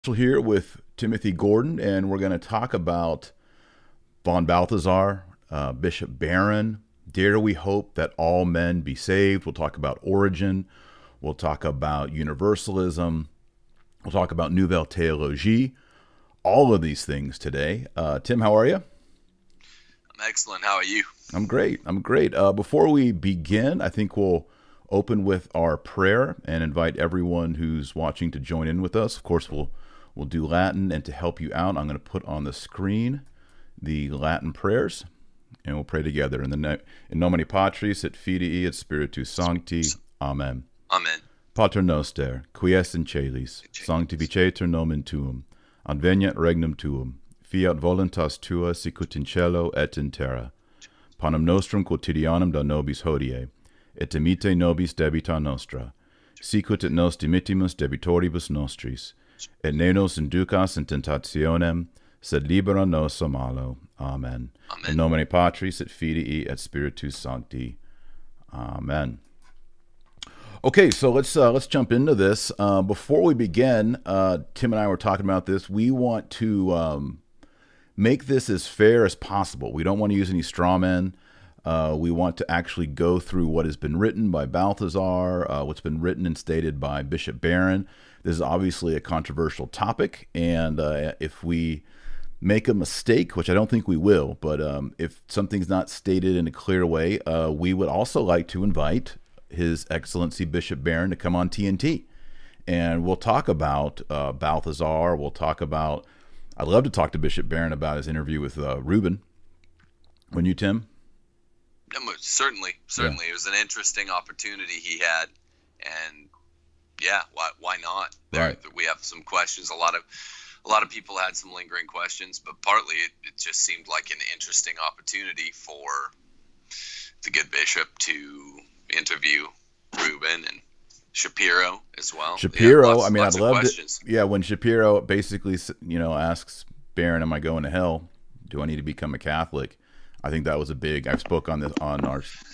Here with Timothy Gordon, and we're going to talk about Von Balthasar, Bishop Barron. Dare we hope that all men be saved? We'll talk about Origen. We'll talk about universalism. We'll talk about Nouvelle Théologie. All of these things today. Tim, how are you? I'm excellent. How are you? I'm great. Before we begin, I think we'll open with our prayer and invite everyone who's watching to join in with us. Of course, we'll do Latin, and to help you out, I'm going to put on the screen the Latin prayers, and we'll pray together. In nomine Patris et Filii et Spiritus Sancti. Amen. Amen. Pater noster, qui es in celis, sanctificetur nomen tuum, adveniat regnum tuum, fiat voluntas tua sicut in cielo et in terra. Panem nostrum quotidianum da nobis hodie, et dimitte nobis debita nostra, sicut et nos dimittimus debitoribus nostris, et ne nos inducas in tentationem, sed libera nos a malo. Amen. Amen. In nomine Patris et Filii et Spiritus Sancti. Amen. Okay, so let's jump into this. Before we begin, Tim and I were talking about this. We want to make this as fair as possible. We don't want to use any straw men. We want to actually go through what has been written by Balthasar, what's been written and stated by Bishop Barron. This is obviously a controversial topic, and if we make a mistake, which I don't think we will, but if something's not stated in a clear way, we would also like to invite His Excellency Bishop Barron to come on TNT. And we'll talk about Balthasar. I'd love to talk to Bishop Barron about his interview with Reuben. Wouldn't you, Tim? Certainly. Yeah. It was an interesting opportunity he had, and yeah, why not? Right. We have some questions. A lot of people had some lingering questions, but partly it just seemed like an interesting opportunity for the good bishop to interview Reuben and Shapiro as well. Shapiro, yeah, I'd love questions. Yeah, when Shapiro basically, asks Barron, "Am I going to hell? Do I need to become a Catholic?" I think that was I've spoke on this on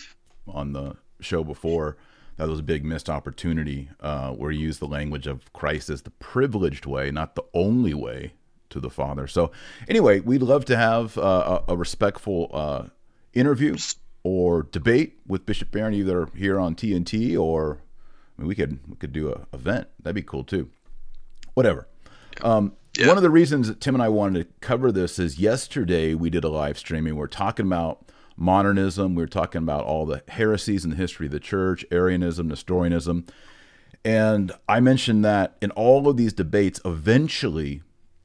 the show before. That was a big missed opportunity where he used the language of Christ as the privileged way, not the only way to the Father. So anyway, we'd love to have a respectful interview or debate with Bishop Barron, either here on TNT or we could do an event. That'd be cool too. Whatever. Yeah. One of the reasons that Tim and I wanted to cover this is yesterday we did a live streaming. We're talking about modernism. We're talking about all the heresies in the history of the church, Arianism, Nestorianism. And I mentioned that in all of these debates, eventually,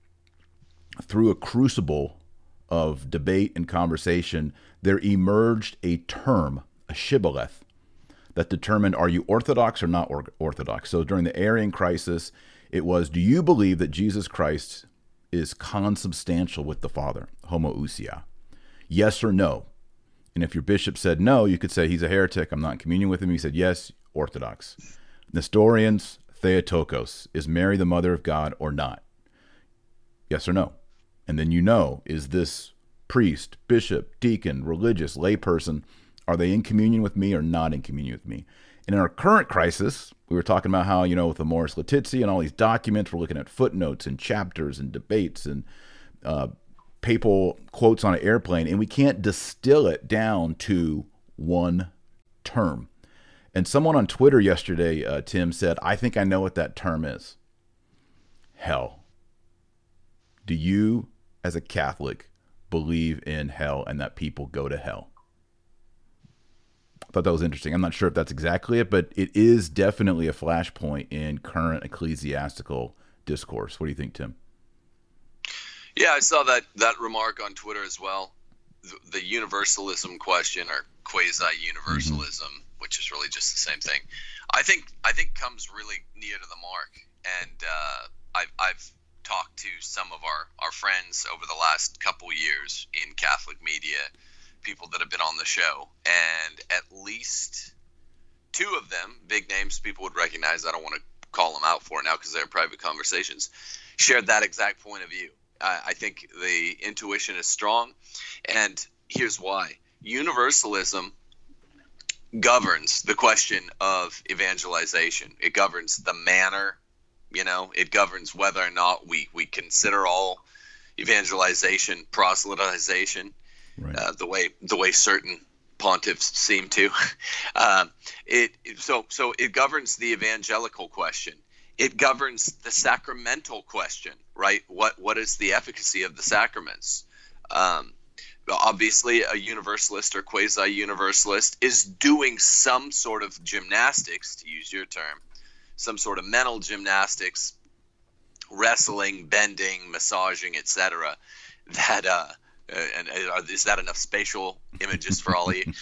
through a crucible of debate and conversation, there emerged a term, a shibboleth, that determined, are you Orthodox or not Orthodox? So during the Arian crisis, it was, do you believe that Jesus Christ is consubstantial with the Father, homoousia? Yes or no? And if your bishop said no, you could say he's a heretic, I'm not in communion with him. He said yes, Orthodox. Nestorians, Theotokos, is Mary the mother of God or not? Yes or no? And then is this priest, bishop, deacon, religious, layperson, are they in communion with me or not in communion with me? And in our current crisis, we were talking about how, with the Amoris Laetitia and all these documents, we're looking at footnotes and chapters and debates and papal quotes on an airplane, and we can't distill it down to one term. And someone on Twitter yesterday, Tim, said, I think I know what that term is. Hell. Do you, as a Catholic, believe in hell and that people go to hell? I thought that was interesting. I'm not sure if that's exactly it, but it is definitely a flashpoint in current ecclesiastical discourse. What do you think, Tim? Yeah, I saw that remark on Twitter as well. The universalism question, or quasi-universalism, which is really just the same thing, I think comes really near to the mark. And I've talked to some of our friends over the last couple years in Catholic media, people that have been on the show, and at least two of them, big names people would recognize, I don't want to call them out for it now because they're private conversations, shared that exact point of view. I think the intuition is strong, and here's why. Universalism governs the question of evangelization. It governs the manner You know, it governs whether or not we consider all evangelization proselytization, Right. the way certain pontiffs seem to. So it governs the evangelical question. It governs the sacramental question, right? What is the efficacy of the sacraments? Obviously, a universalist or quasi-universalist is doing some sort of gymnastics, to use your term, some sort of mental gymnastics, wrestling, bending, massaging, etc. That is that enough spatial images for all of you?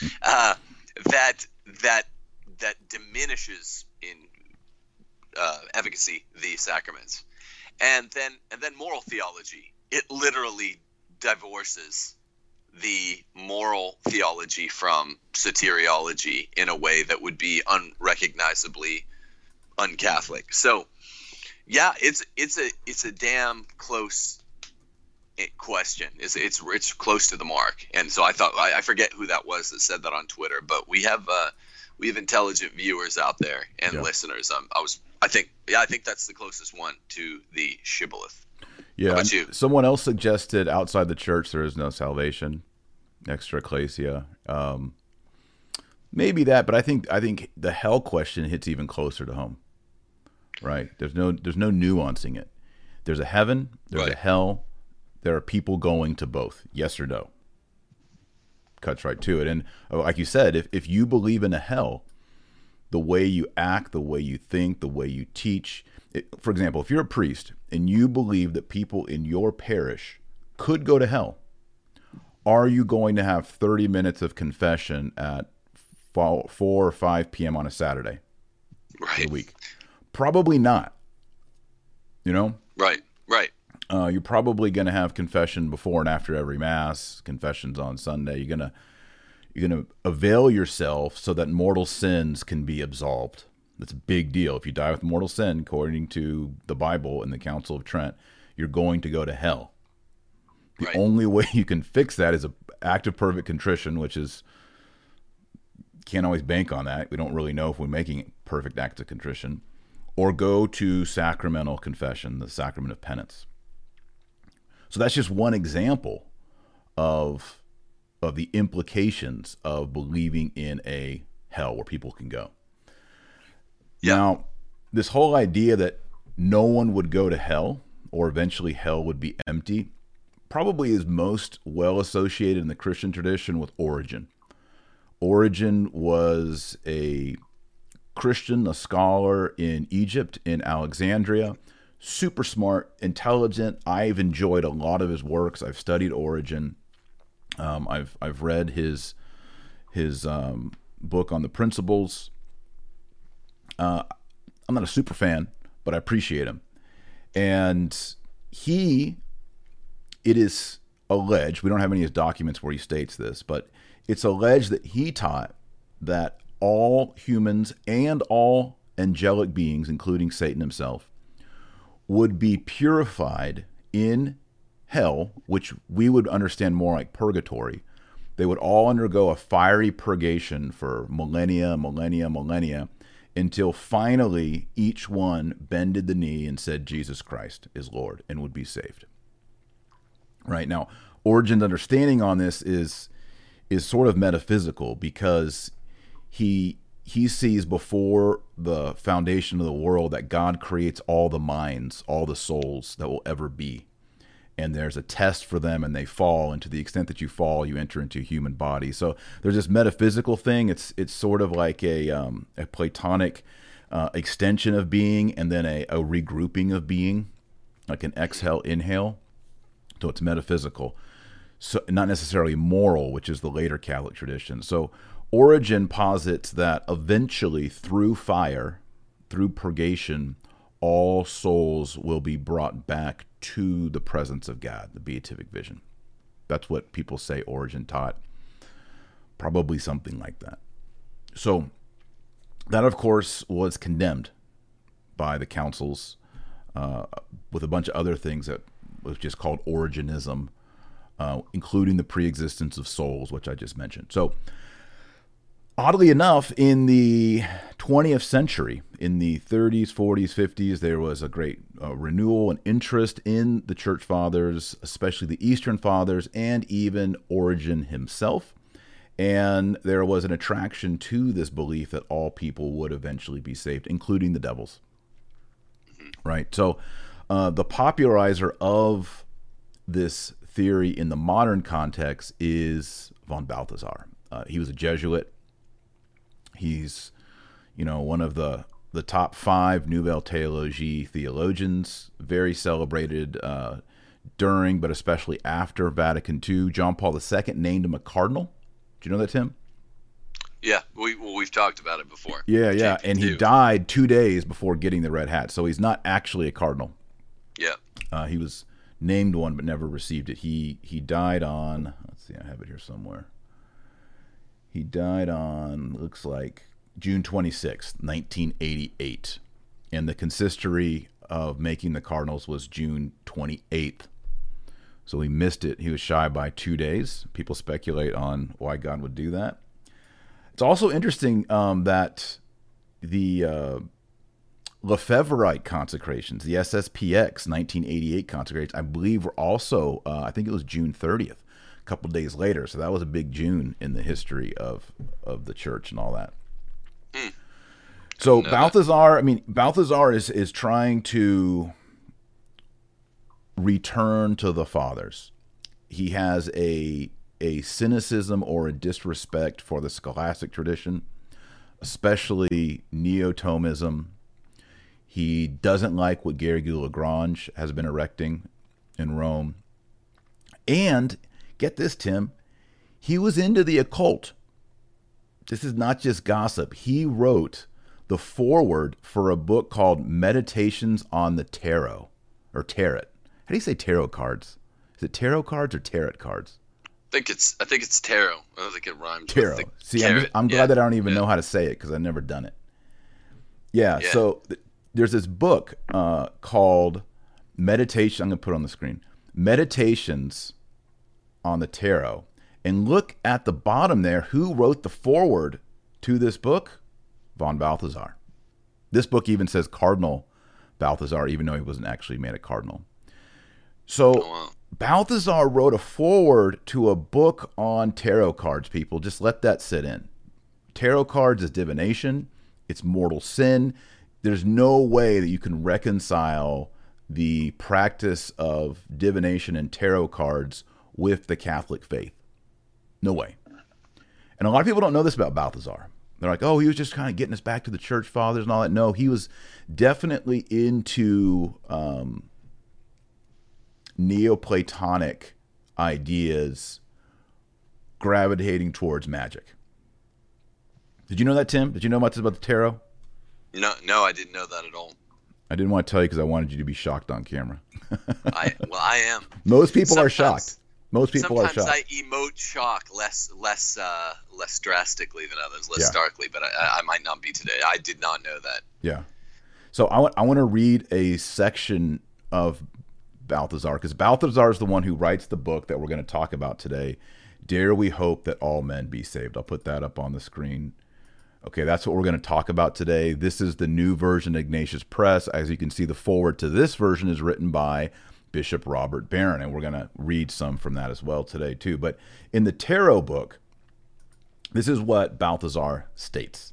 That diminishes in efficacy the sacraments, and then moral theology. It literally divorces the moral theology from soteriology in a way that would be unrecognizably un-Catholic. So, yeah, it's a damn close question. It's close to the mark. And so I thought, I forget who that was that said that on Twitter, but we have intelligent viewers out there and listeners. I think that's the closest one to the shibboleth. Yeah. How about you? Someone else suggested outside the church there is no salvation, extra ecclesia. Maybe that, but I think the hell question hits even closer to home. Right? There's no nuancing it. There's a heaven, there's a hell. There are people going to both. Yes or no? Cuts right to it. And like you said, if you believe in a hell, the way you act, the way you think, the way you teach. For example, if you're a priest and you believe that people in your parish could go to hell, are you going to have 30 minutes of confession at 4 or 5 p.m. on a Saturday Right. a week? Probably not. You know? Right. You're probably going to have confession before and after every Mass, confessions on Sunday. You're gonna avail yourself so that mortal sins can be absolved. That's a big deal. If you die with mortal sin, according to the Bible and the Council of Trent, you're going to go to hell. The only way you can fix that is an act of perfect contrition, which is, can't always bank on that. We don't really know if we're making perfect acts of contrition. Or go to sacramental confession, the sacrament of penance. So that's just one example of the implications of believing in a hell where people can go. Yeah. Now, this whole idea that no one would go to hell or eventually hell would be empty probably is most well associated in the Christian tradition with Origen. Origen was a Christian, a scholar in Egypt, in Alexandria, super smart, intelligent. I've enjoyed a lot of his works. I've studied Origen. I've read his book on the Principles. I'm not a super fan, but I appreciate him. And it is alleged, we don't have any of his documents where he states this, but it's alleged that he taught that all humans and all angelic beings, including Satan himself, would be purified in hell, which we would understand more like purgatory. They would all undergo a fiery purgation for millennia, until finally each one bended the knee and said, Jesus Christ is Lord, and would be saved. Right now, Origen's understanding on this is sort of metaphysical, because he sees before the foundation of the world that God creates all the minds, all the souls that will ever be. And there's a test for them, and they fall. And to the extent that you fall, you enter into a human body. So there's this metaphysical thing. It's sort of like a Platonic extension of being, and then a regrouping of being, like an exhale, inhale. So it's metaphysical. So not necessarily moral, which is the later Catholic tradition. So Origen posits that eventually, through fire, through purgation, all souls will be brought back to the presence of God, the beatific vision. That's what people say Origen taught. Probably something like that. So that, of course, was condemned by the councils with a bunch of other things that was just called Origenism, including the preexistence of souls, which I just mentioned. So Oddly enough, in the 20th century, in the 30s, 40s, 50s, there was a great renewal and interest in the church fathers, especially the Eastern fathers, and even Origen himself. And there was an attraction to this belief that all people would eventually be saved, including the devils. Right? So the popularizer of this theory in the modern context is von Balthasar. He was a Jesuit. He's, one of the top 5 Nouvelle Théologie theologians, very celebrated during, but especially after Vatican II. John Paul II named him a cardinal. Do you know that, Tim? Yeah, we've talked about it before. Yeah. And he died 2 days before getting the red hat, so he's not actually a cardinal. Yeah. He was named one but never received it. He died on, let's see, I have it here somewhere. He died on, looks like, June 26th, 1988. And the consistory of making the cardinals was June 28th. So he missed it. He was shy by 2 days. People speculate on why God would do that. It's also interesting that the Lefebvreite consecrations, the SSPX 1988 consecrations, I believe were also, I think it was June 30th. Couple days later, so that was a big June in the history of the church and all that. So Balthasar is trying to return to the fathers. He has a cynicism or a disrespect for the scholastic tradition, especially Neo-Thomism. He doesn't like what Garrigou-Lagrange has been erecting in Rome, and get this, Tim, he was into the occult. This is not just gossip. He wrote the foreword for a book called Meditations on the Tarot, or Tarot. How do you say tarot cards? Is it tarot cards or tarot cards? I think it's tarot. I don't think it rhymes. Tarot. See, I'm glad that I don't even know how to say it because I've never done it. Yeah. So there's this book called Meditation. I'm going to put it on the screen. Meditations on the Tarot, and look at the bottom there. Who wrote the foreword to this book? Von Balthasar. This book even says Cardinal Balthasar, even though he wasn't actually made a cardinal. So Balthasar wrote a foreword to a book on tarot cards, people. Just let that sit in. Tarot cards is divination. It's mortal sin. There's no way that you can reconcile the practice of divination and tarot cards with the Catholic faith. No way. And a lot of people don't know this about Balthasar. They're like, oh, he was just kind of getting us back to the church fathers and all that. No, he was definitely into Neoplatonic ideas gravitating towards magic. Did you know that, Tim? Did you know about this about the tarot? No, I didn't know that at all. I didn't want to tell you because I wanted you to be shocked on camera. I am. Most people are shocked. Most people are shocked. Sometimes I emote shock less drastically than others, less starkly, but I might not be today. I did not know that. Yeah. So I want to read a section of Balthasar, because Balthasar is the one who writes the book that we're going to talk about today. Dare we hope that all men be saved? I'll put that up on the screen. Okay, that's what we're going to talk about today. This is the new version of Ignatius Press. As you can see, the foreword to this version is written by Bishop Robert Barron, and we're going to read some from that as well today too. But in the tarot book, this is what Balthasar states.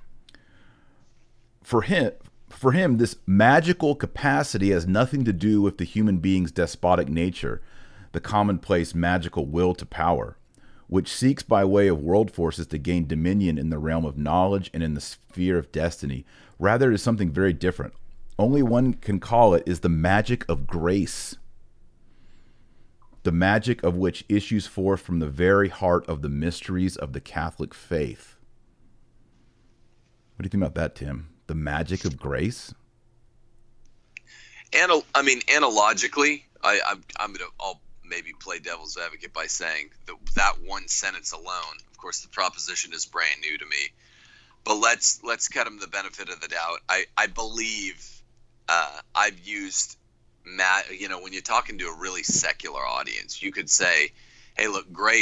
For him, this magical capacity has nothing to do with the human being's despotic nature, the commonplace magical will to power, which seeks by way of world forces to gain dominion in the realm of knowledge and in the sphere of destiny. Rather, it is something very different. Only one can call it is the magic of grace, the magic of which issues forth from the very heart of the mysteries of the Catholic faith. What do you think about that, Tim? The magic of grace? Analogically, I'll maybe play devil's advocate by saying that one sentence alone. Of course, the proposition is brand new to me, but let's cut him the benefit of the doubt. I believe I've used when you're talking to a really secular audience, you could say, "Hey, look, grace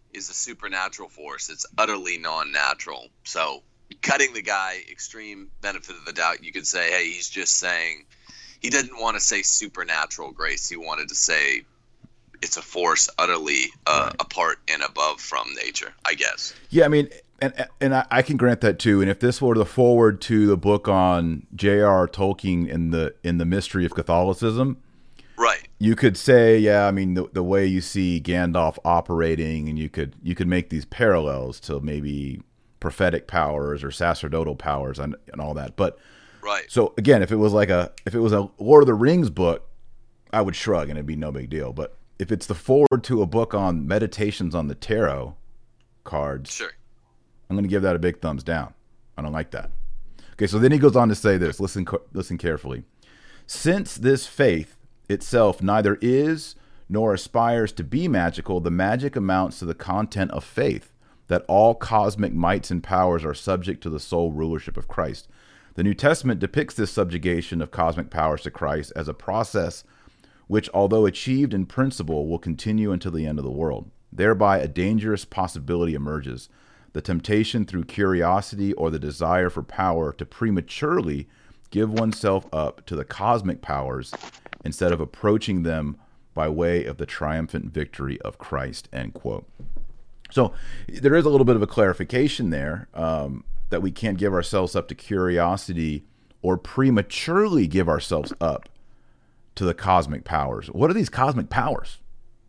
is a supernatural force. It's utterly non-natural. So cutting the guy extreme benefit of the doubt, you could say, hey, he's just saying, he didn't want to say supernatural grace. He wanted to say it's a force utterly apart and above from nature, I guess. Yeah, I mean, and I can grant that too. And if this were the forward to the book on J.R.R. Tolkien in the mystery of Catholicism, right, you could say, yeah, I mean, the way you see Gandalf operating, and you could make these parallels to maybe prophetic powers or sacerdotal powers and all that. But right. So again, if it was a Lord of the Rings book, I would shrug and it'd be no big deal. But if it's the forward to a book on meditations on the tarot cards, sure, I'm going to give that a big thumbs down. I don't like that. Okay, so then he goes on to say this. Listen carefully. Since this faith itself neither is nor aspires to be magical, the magic amounts to the content of faith, that all cosmic mights and powers are subject to the sole rulership of Christ. The New Testament depicts this subjugation of cosmic powers to Christ as a process which, although achieved in principle, will continue until the end of the world. Thereby, a dangerous possibility emerges: the temptation through curiosity or the desire for power to prematurely give oneself up to the cosmic powers instead of approaching them by way of the triumphant victory of Christ, end quote. So there is a little bit of a clarification there, that we can't give ourselves up to curiosity or prematurely give ourselves up to the cosmic powers. What are these cosmic powers?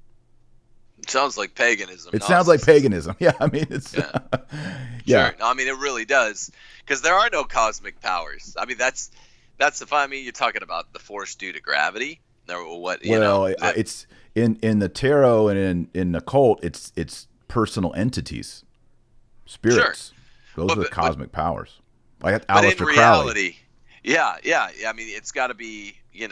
It sounds like paganism. It sounds like paganism. Yeah, I mean, it's... Yeah. Yeah. Sure. No, I mean, it really does. Because there are no cosmic powers. I mean, that's the fun. I mean, you're talking about the force due to gravity. Or what, it's in the tarot and in the occult, it's personal entities, spirits. Sure. Those are the cosmic powers. Like Aleister Crowley. Reality, yeah. I mean, it's got to be,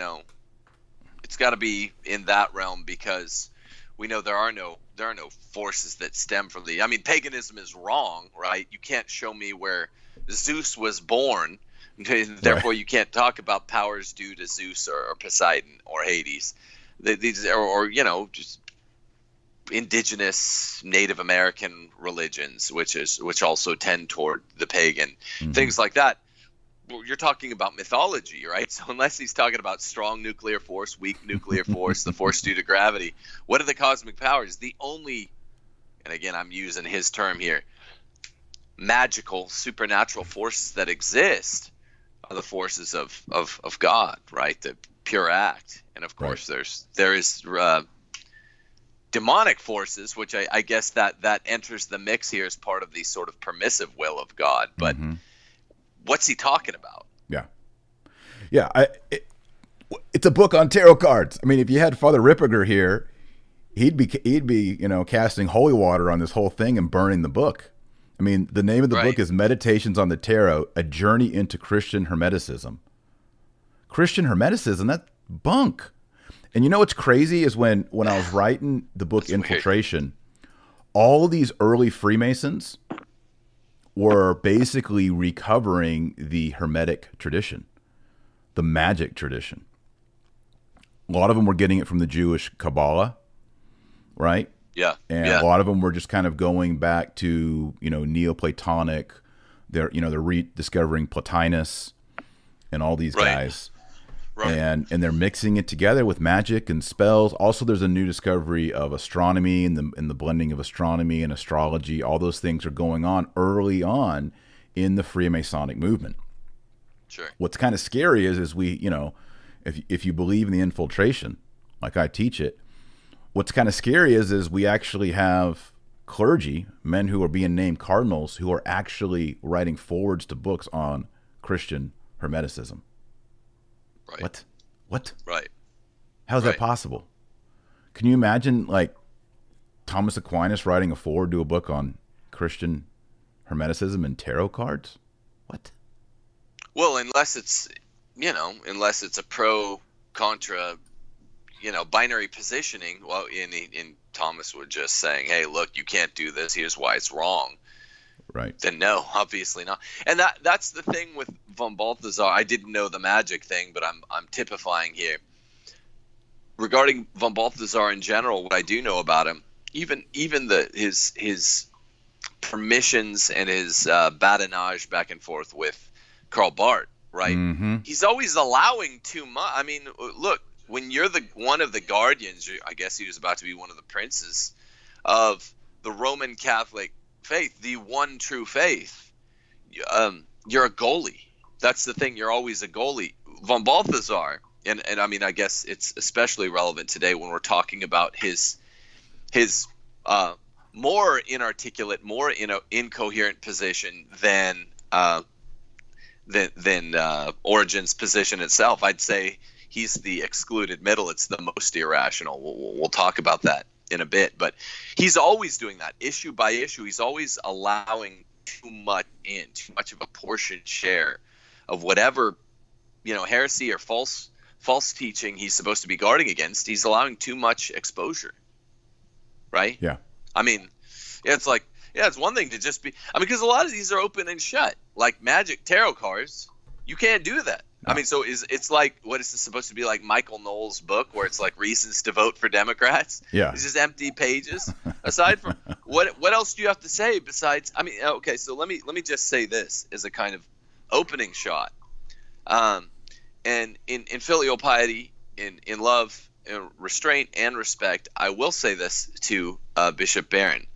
it's got to be in that realm, because we know there are no forces that stem from the. I mean, paganism is wrong, right? You can't show me where Zeus was born. Therefore, you can't talk about powers due to Zeus or Poseidon or Hades. These or just indigenous Native American religions, which also tend toward the pagan, things like that. Well, you're talking about mythology, right? So unless he's talking about strong nuclear force, weak nuclear force, the force due to gravity, what are the cosmic powers? The only, and again, I'm using his term here, magical, supernatural forces that exist are the forces of God, right? The pure act. And of course, there is demonic forces, which I guess that enters the mix here as part of the sort of permissive will of God. But what's he talking about? Yeah. It's a book on tarot cards. I mean, if you had Father Ripperger here, he'd be casting holy water on this whole thing and burning the book. I mean, the name of the book is Meditations on the Tarot: A Journey into Christian Hermeticism. Christian Hermeticism, that's bunk. And you know what's crazy is when I was writing the book Infiltration, all these early Freemasons were basically recovering the Hermetic tradition, the magic tradition. A lot of them were getting it from the Jewish Kabbalah, right? Yeah. And a lot of them were just kind of going back to, Neoplatonic. They're rediscovering Plotinus and all these guys. Right. And they're mixing it together with magic and spells. Also, there's a new discovery of astronomy and the blending of astronomy and astrology. All those things are going on early on in the Freemasonic movement. Sure. What's kind of scary is we, if you believe in the infiltration, like I teach it, what's kind of scary is we actually have clergy, men who are being named cardinals, who are actually writing forwards to books on Christian Hermeticism. Right. What? Right. How's that possible? Can you imagine, like, Thomas Aquinas writing a foreword to a book on Christian Hermeticism and tarot cards? What? Well, unless it's a pro-contra, binary positioning. Well, in Thomas would just saying, "Hey, look, you can't do this. Here's why it's wrong." Right. Then no, obviously not. And that's the thing with von Balthasar. I didn't know the magic thing, but I'm typifying here. Regarding von Balthasar in general, what I do know about him even his permissions and his badinage back and forth with Karl Barth, right? Mm-hmm. He's always allowing too much. I mean, look, when you're one of the guardians, I guess he was about to be one of the princes of the Roman Catholic faith, the one true faith. You're a goalie. That's the thing. You're always a goalie. Von Balthasar, and I mean, I guess it's especially relevant today when we're talking about his more inarticulate, more incoherent position than Origen's position itself. I'd say he's the excluded middle. It's the most irrational. We'll talk about that in a bit, but he's always doing that issue by issue. He's always allowing too much of a portion share of whatever, heresy or false teaching he's supposed to be guarding against. He's allowing too much exposure, right? Yeah. I mean, it's like, it's one thing to just be, because a lot of these are open and shut, like Magic Tarot cards. You can't do that. No. I mean, so it's like, what is this supposed to be, like Michael Knowles' book where it's like reasons to vote for Democrats? Yeah. It's just empty pages. Aside from what else do you have to say besides, okay, so let me just say this as a kind of opening shot. And in filial piety, in love, in restraint and respect, I will say this to Bishop Barron.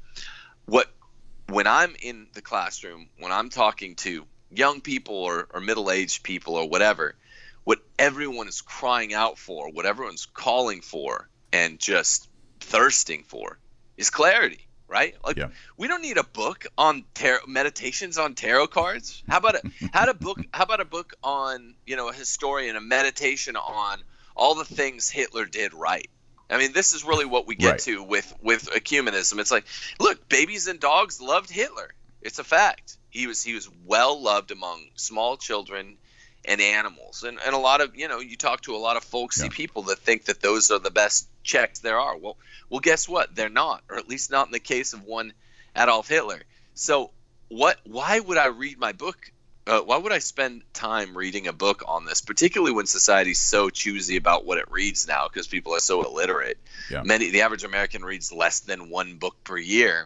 When I'm in the classroom, when I'm talking to young people or middle-aged people or whatever, what everyone is crying out for, what everyone's calling for and just thirsting for is clarity, right? Like, we don't need a book on meditations on tarot cards. How about a book on, a historian, a meditation on all the things Hitler did right? I mean, this is really what we get to with ecumenism. It's like, look, babies and dogs loved Hitler. It's a fact. He was well loved among small children and animals. And a lot of, you talk to a lot of folksy people that think that those are the best Czechs there are. Well, guess what? They're not, or at least not in the case of one Adolf Hitler. So why would I read my book? Why would I spend time reading a book on this, particularly when society's so choosy about what it reads now because people are so illiterate? Yeah. The average American reads less than one book per year.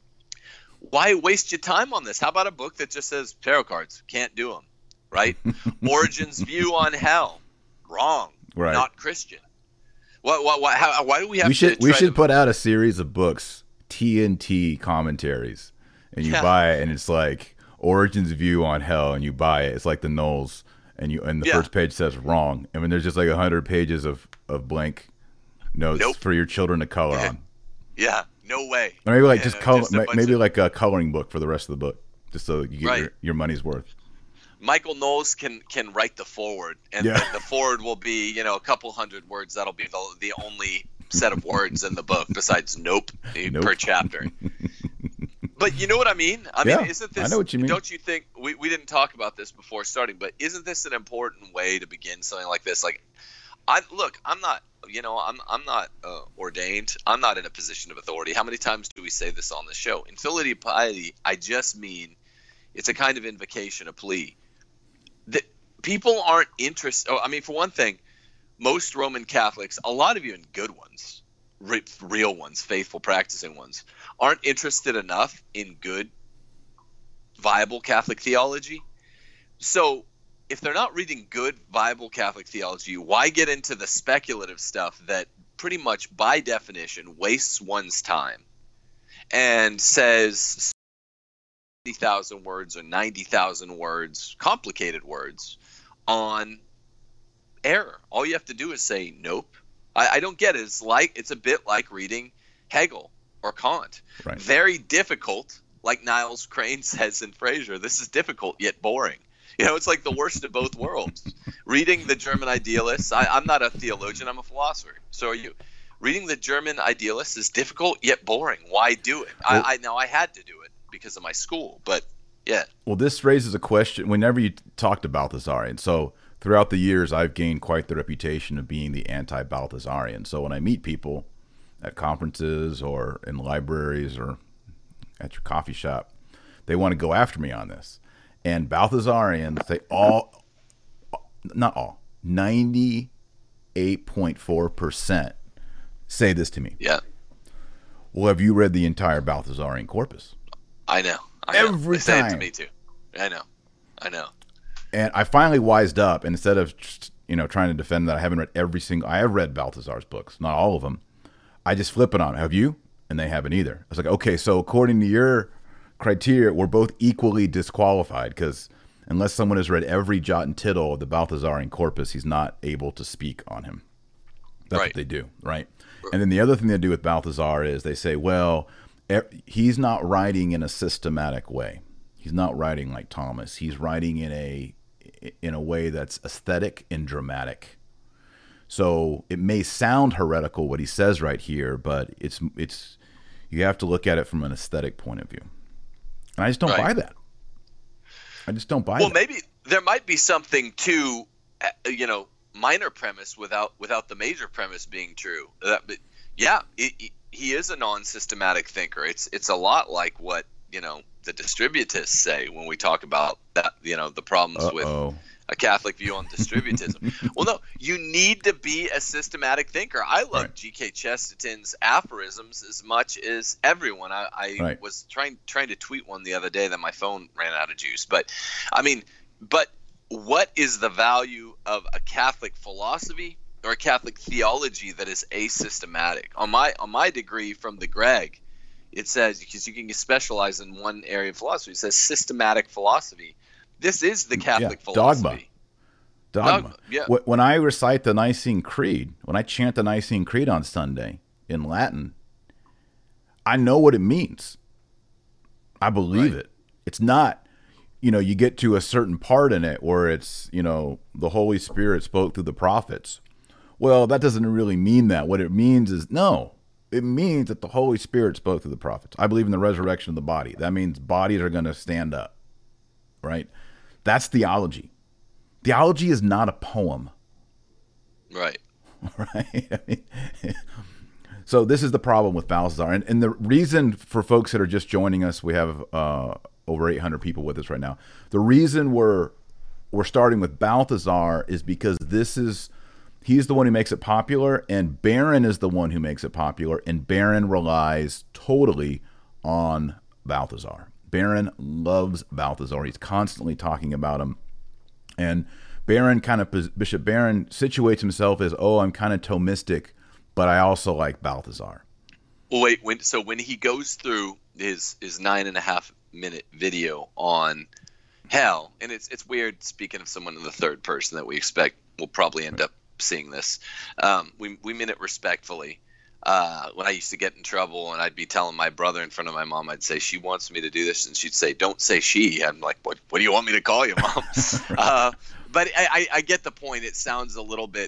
Why waste your time on this? How about a book that just says tarot cards? Can't do them, right? Origen's view on hell, wrong, not Christian. Why do we have to? We should put out a series of books, TNT commentaries, and you buy it, and it's like Origen's view on hell, and you buy it. It's like the Knowles, and the first page says wrong. I mean, there's just like 100 pages of blank notes for your children to color on. Yeah, no way. Or maybe like just color, maybe like a coloring book for the rest of the book, just so you get your money's worth. Michael Knowles can write the foreword, and the foreword will be a couple hundred words. That'll be the only set of words in the book besides nope per chapter. But you know what I mean? I mean, isn't this? I know what you mean. Don't you think we didn't talk about this before starting? But isn't this an important way to begin something like this? Like, I'm not, I'm not ordained. I'm not in a position of authority. How many times do we say this on the show? In filial piety, I just mean it's a kind of invocation, a plea. That people aren't interested. I mean, for one thing, most Roman Catholics, a lot of you and good ones, real ones, faithful, practicing ones, aren't interested enough in good, viable Catholic theology. So if they're not reading good, viable Catholic theology, why get into the speculative stuff that pretty much by definition wastes one's time and says 80,000 words or 90,000 words, complicated words, on error? All you have to do is say nope. I don't get it. It's a bit like reading Hegel or Kant. Right. Very difficult, like Niles Crane says in Frasier. This is difficult yet boring. It's like the worst of both worlds. Reading the German idealists. I'm not a theologian. I'm a philosopher. So are you. Reading the German idealists is difficult yet boring. Why do it? Now I had to do it because of my school, but yeah. Well, this raises a question. Whenever you talked about Balthasarian, so throughout the years, I've gained quite the reputation of being the anti-Balthasarian. So when I meet people at conferences or in libraries or at your coffee shop, they want to go after me on this. And Balthasarians, not all, 98.4% say this to me. Yeah. Well, have you read the entire Balthazarian corpus? I know. Every they say time. it to me too. I know. And I finally wised up, and instead of just, trying to defend that, I have read Balthazar's books, not all of them. I just flip it on. Have you? And they haven't either. I was like, okay, so according to your criteria, we're both equally disqualified, because unless someone has read every jot and tittle of the Balthazarian corpus, he's not able to speak on him. That's Right. what they do, right? And then the other thing they do with Balthazar is they say, well, he's not writing in a systematic way. He's not writing like Thomas. He's writing in a way that's aesthetic and dramatic. So it may sound heretical what he says right here, but it's you have to look at it from an aesthetic point of view. And I just don't buy that. I just don't buy that. Well, maybe there might be something to, minor premise without the major premise being true. But yeah, he is a non-systematic thinker. It's a lot like what the distributists say when we talk about that. The problems with a Catholic view on distributism. Well, no, you need to be a systematic thinker. I love G.K. Chesterton's aphorisms as much as everyone. I was trying to tweet one the other day, that my phone ran out of juice. But what is the value of a Catholic philosophy or a Catholic theology that is asystematic? On my degree from the Greg, it says, because you can specialize in one area of philosophy, it says systematic philosophy. This is the Catholic philosophy. Dogma. Yeah. When I recite the Nicene Creed, when I chant the Nicene Creed on Sunday in Latin, I know what it means. I believe it. It's not, you get to a certain part in it where it's, the Holy Spirit spoke through the prophets. Well, that doesn't really mean that. What it means is, it means that the Holy Spirit spoke through the prophets. I believe in the resurrection of the body. That means bodies are going to stand up, right? That's theology. Theology is not a poem. Right. Right? So this is the problem with Balthazar. And the reason, for folks that are just joining us, we have over 800 people with us right now. The reason we're starting with Balthazar is because he's the one who makes it popular, and Barron is the one who makes it popular, and Barron relies totally on Balthazar. Barron loves Balthazar. He's constantly talking about him. And Bishop Barron situates himself as, I'm kind of Thomistic, but I also like Balthazar. Well, wait, when he goes through his 9.5 minute video on hell, and it's weird speaking of someone in the third person that we expect will probably end up seeing this. We mean it respectfully. When I used to get in trouble and I'd be telling my brother in front of my mom, I'd say, she wants me to do this, and she'd say, don't say she. I'm like, what do you want me to call you, Mom? But I get the point. It sounds a little bit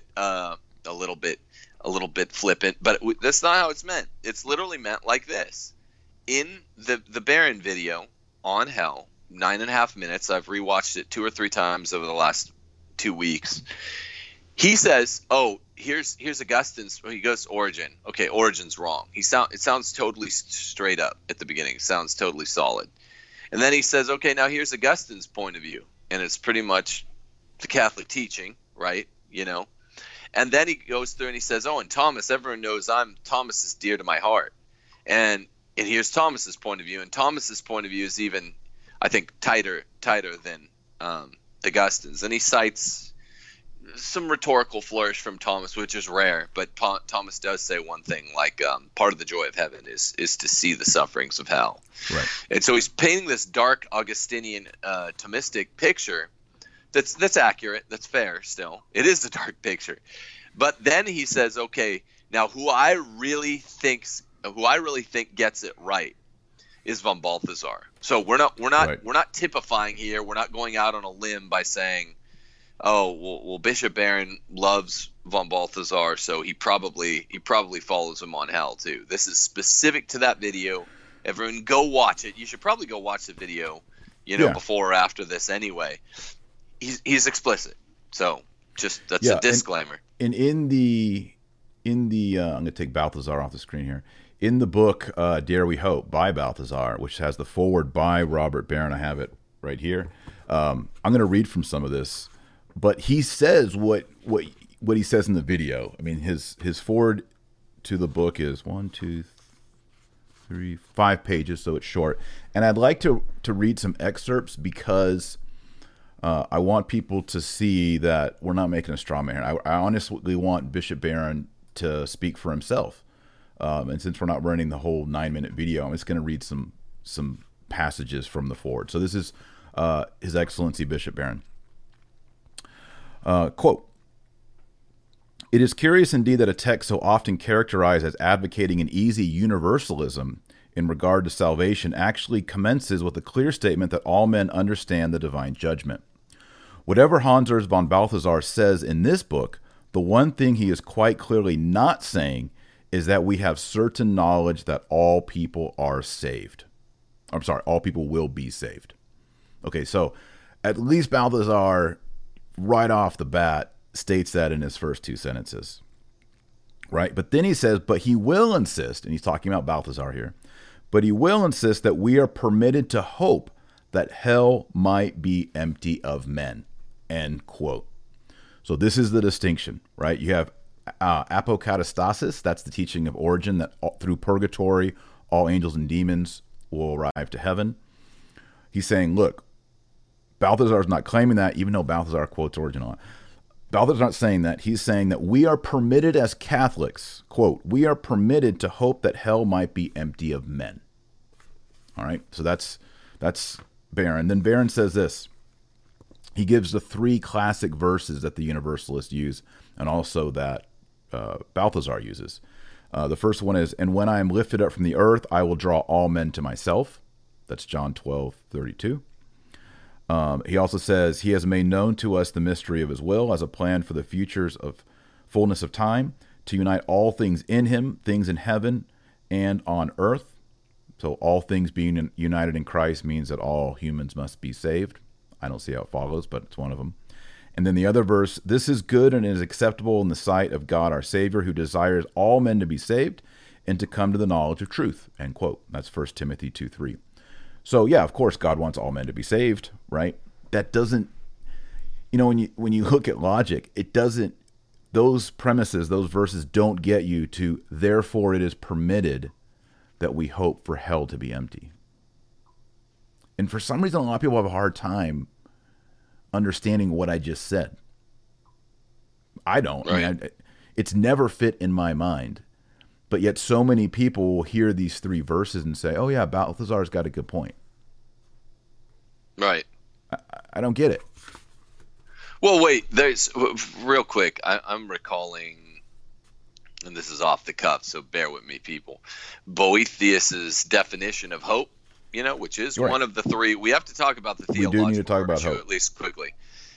flippant, but that's not how it's meant. It's literally meant like this. In the Barron video on hell, 9.5 minutes, I've rewatched it 2 or 3 times over the last 2 weeks. He says, here's Augustine's. He goes to Origen. Okay, Origen's wrong. It sounds totally straight up at the beginning. It sounds totally solid. And then he says, okay, now here's Augustine's point of view. And it's pretty much the Catholic teaching, right? And then he goes through and he says, and Thomas, everyone knows Thomas is dear to my heart. And here's Thomas's point of view. And Thomas's point of view is even, I think, tighter than Augustine's. And he cites some rhetorical flourish from Thomas, which is rare, but Thomas does say one thing, like part of the joy of heaven is to see the sufferings of hell. Right. And so he's painting this dark Augustinian Thomistic picture that's accurate, that's fair still. It is a dark picture. But then he says, okay, now who I really think gets it right is von Balthasar. So we're not typifying here. We're not going out on a limb by saying, well, Bishop Barron loves von Balthasar, so he probably follows him on hell too. This is specific to that video. Everyone go watch it. You should probably go watch the video, before or after this anyway. He's explicit. So that's a disclaimer. And in the I'm going to take Balthasar off the screen here. In the book Dare We Hope by Balthasar, which has the foreword by Robert Barron, I have it right here. I'm going to read from some of this. But he says what he says in the video. I mean, his forward to the book is 1, 2, 5 pages, so it's short. And I'd like to read some excerpts because I want people to see that we're not making a straw man. I honestly want Bishop Barron to speak for himself. And since we're not running the whole 9-minute video, I'm just going to read some passages from the forward. So this is His Excellency Bishop Barron. Quote, "It is curious indeed that a text so often characterized as advocating an easy universalism in regard to salvation actually commences with a clear statement that all men understand the divine judgment. Whatever Hans Urs von Balthasar says in this book, the one thing he is quite clearly not saying is that we have certain knowledge that all people are saved. I'm sorry, all people will be saved." Okay, so at least Balthasar, right off the bat, states that in his first 2 sentences, right? But then he says, but he will insist, and he's talking about Balthasar here, but he will insist that we are permitted to hope that hell might be empty of men, end quote. So this is the distinction, right? You have apokatastasis, that's the teaching of Origen, that through purgatory, all angels and demons will arrive to heaven. He's saying, look, Balthasar's not claiming that, even though Balthasar quotes Origen on it. Balthasar's not saying that. He's saying that we are permitted as Catholics, quote, we are permitted to hope that hell might be empty of men. All right, so that's Barron. Then Barron says this. He gives the 3 classic verses that the Universalists use and also that Balthasar uses. The first one is, "And when I am lifted up from the earth, I will draw all men to myself." That's John 12:32. He also says, "He has made known to us the mystery of his will as a plan for the futures of fullness of time, to unite all things in him, things in heaven and on earth." So all things being united in Christ means that all humans must be saved. I don't see how it follows, but it's one of them. And then the other verse, "This is good and is acceptable in the sight of God our Savior, who desires all men to be saved and to come to the knowledge of truth," end quote. That's 1 Timothy 2:3. So yeah, of course, God wants all men to be saved, right? That doesn't, when you look at logic, it doesn't, those premises, those verses don't get you to, therefore it is permitted that we hope for hell to be empty. And for some reason, a lot of people have a hard time understanding what I just said. I don't. Right. I mean, it's never fit in my mind. But yet so many people will hear these 3 verses and say, oh yeah, Balthasar's got a good point. Right. I don't get it. Well, wait, there's real quick. I'm recalling, and this is off the cuff, so bear with me, people. Boethius's definition of hope, which is right. one of the 3. We have to talk about the theological we do need to talk about hope, at least quickly.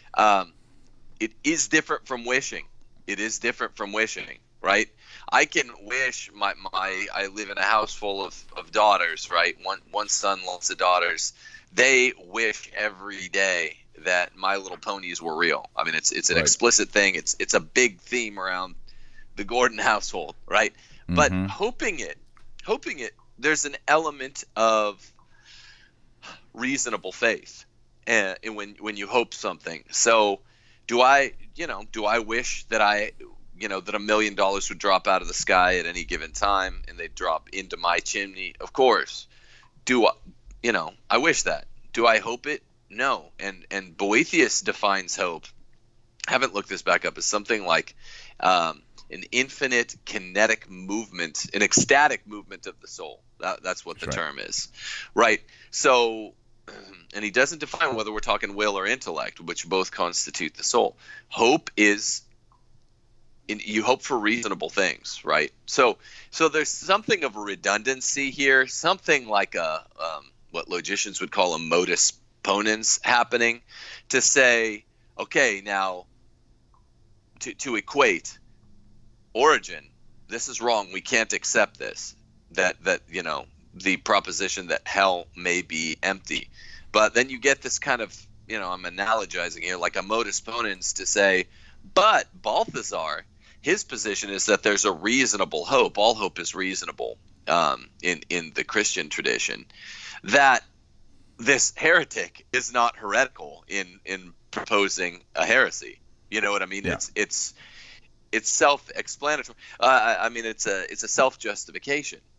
It is different from wishing. It is different from wishing, right? I can wish I live in a house full of daughters, right? One son, lots of daughters. They wish every day that My Little Ponies were real. I mean, it's an right. explicit thing. It's a big theme around the Gordon household, right? Mm-hmm. But hoping it, there's an element of reasonable faith, and when you hope something. So, do I wish that that $1 million would drop out of the sky at any given time and they'd drop into my chimney? Of course. I wish that. Do I hope it? No. And Boethius defines hope. I haven't looked this back up, as something like an infinite kinetic movement, an ecstatic movement of the soul. That's what the term is. Right. So, and he doesn't define whether we're talking will or intellect, which both constitute the soul. Hope is, you hope for reasonable things, right? So there's something of a redundancy here, something like what logicians would call a modus ponens happening, to say, okay, now to equate Origen, this is wrong, we can't accept this, that the proposition that hell may be empty. But then you get this kind of, I'm analogizing here, like a modus ponens, to say, but Balthasar, his position is that there's a reasonable hope. All hope is reasonable in the Christian tradition. That this heretic is not heretical in proposing a heresy. You know what I mean? Yeah. It's self-explanatory. It's a self-justification.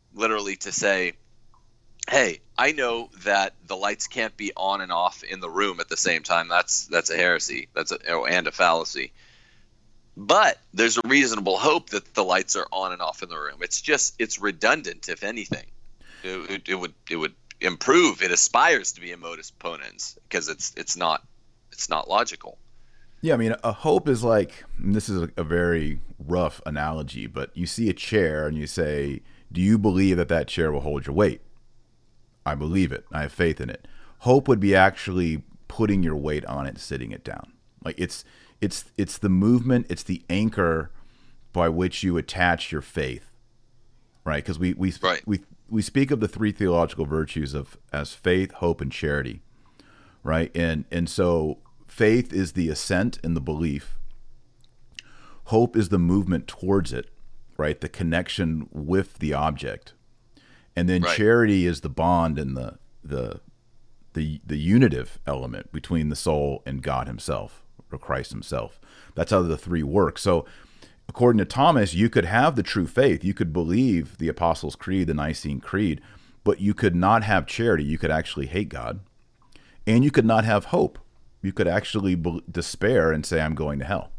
literally to say, hey, I know that the lights can't be on and off in the room at the same time. That's a heresy. And a fallacy. But there's a reasonable hope that the lights are on and off in the room. It's redundant, if anything. It would improve. It aspires to be a modus ponens because it's not logical. Yeah, I mean, a hope is like, and this is a very rough analogy, but you see a chair and you say, do you believe that chair will hold your weight? I believe it. I have faith in it. Hope would be actually putting your weight on it, sitting it down. Like it's the movement, it's the anchor by which you attach your faith, right? Because we speak of the three theological virtues as faith, hope, and charity, right? And so faith is the assent and the belief. Hope is the movement towards it, right? The connection with the object. And then charity is the bond and the unitive element between the soul and God himself, or Christ himself. That's how the three work. So according to Thomas, you could have the true faith. You could believe the Apostles' Creed, the Nicene Creed, but you could not have charity. You could actually hate God. And you could not have hope. You could actually despair and say, I'm going to hell.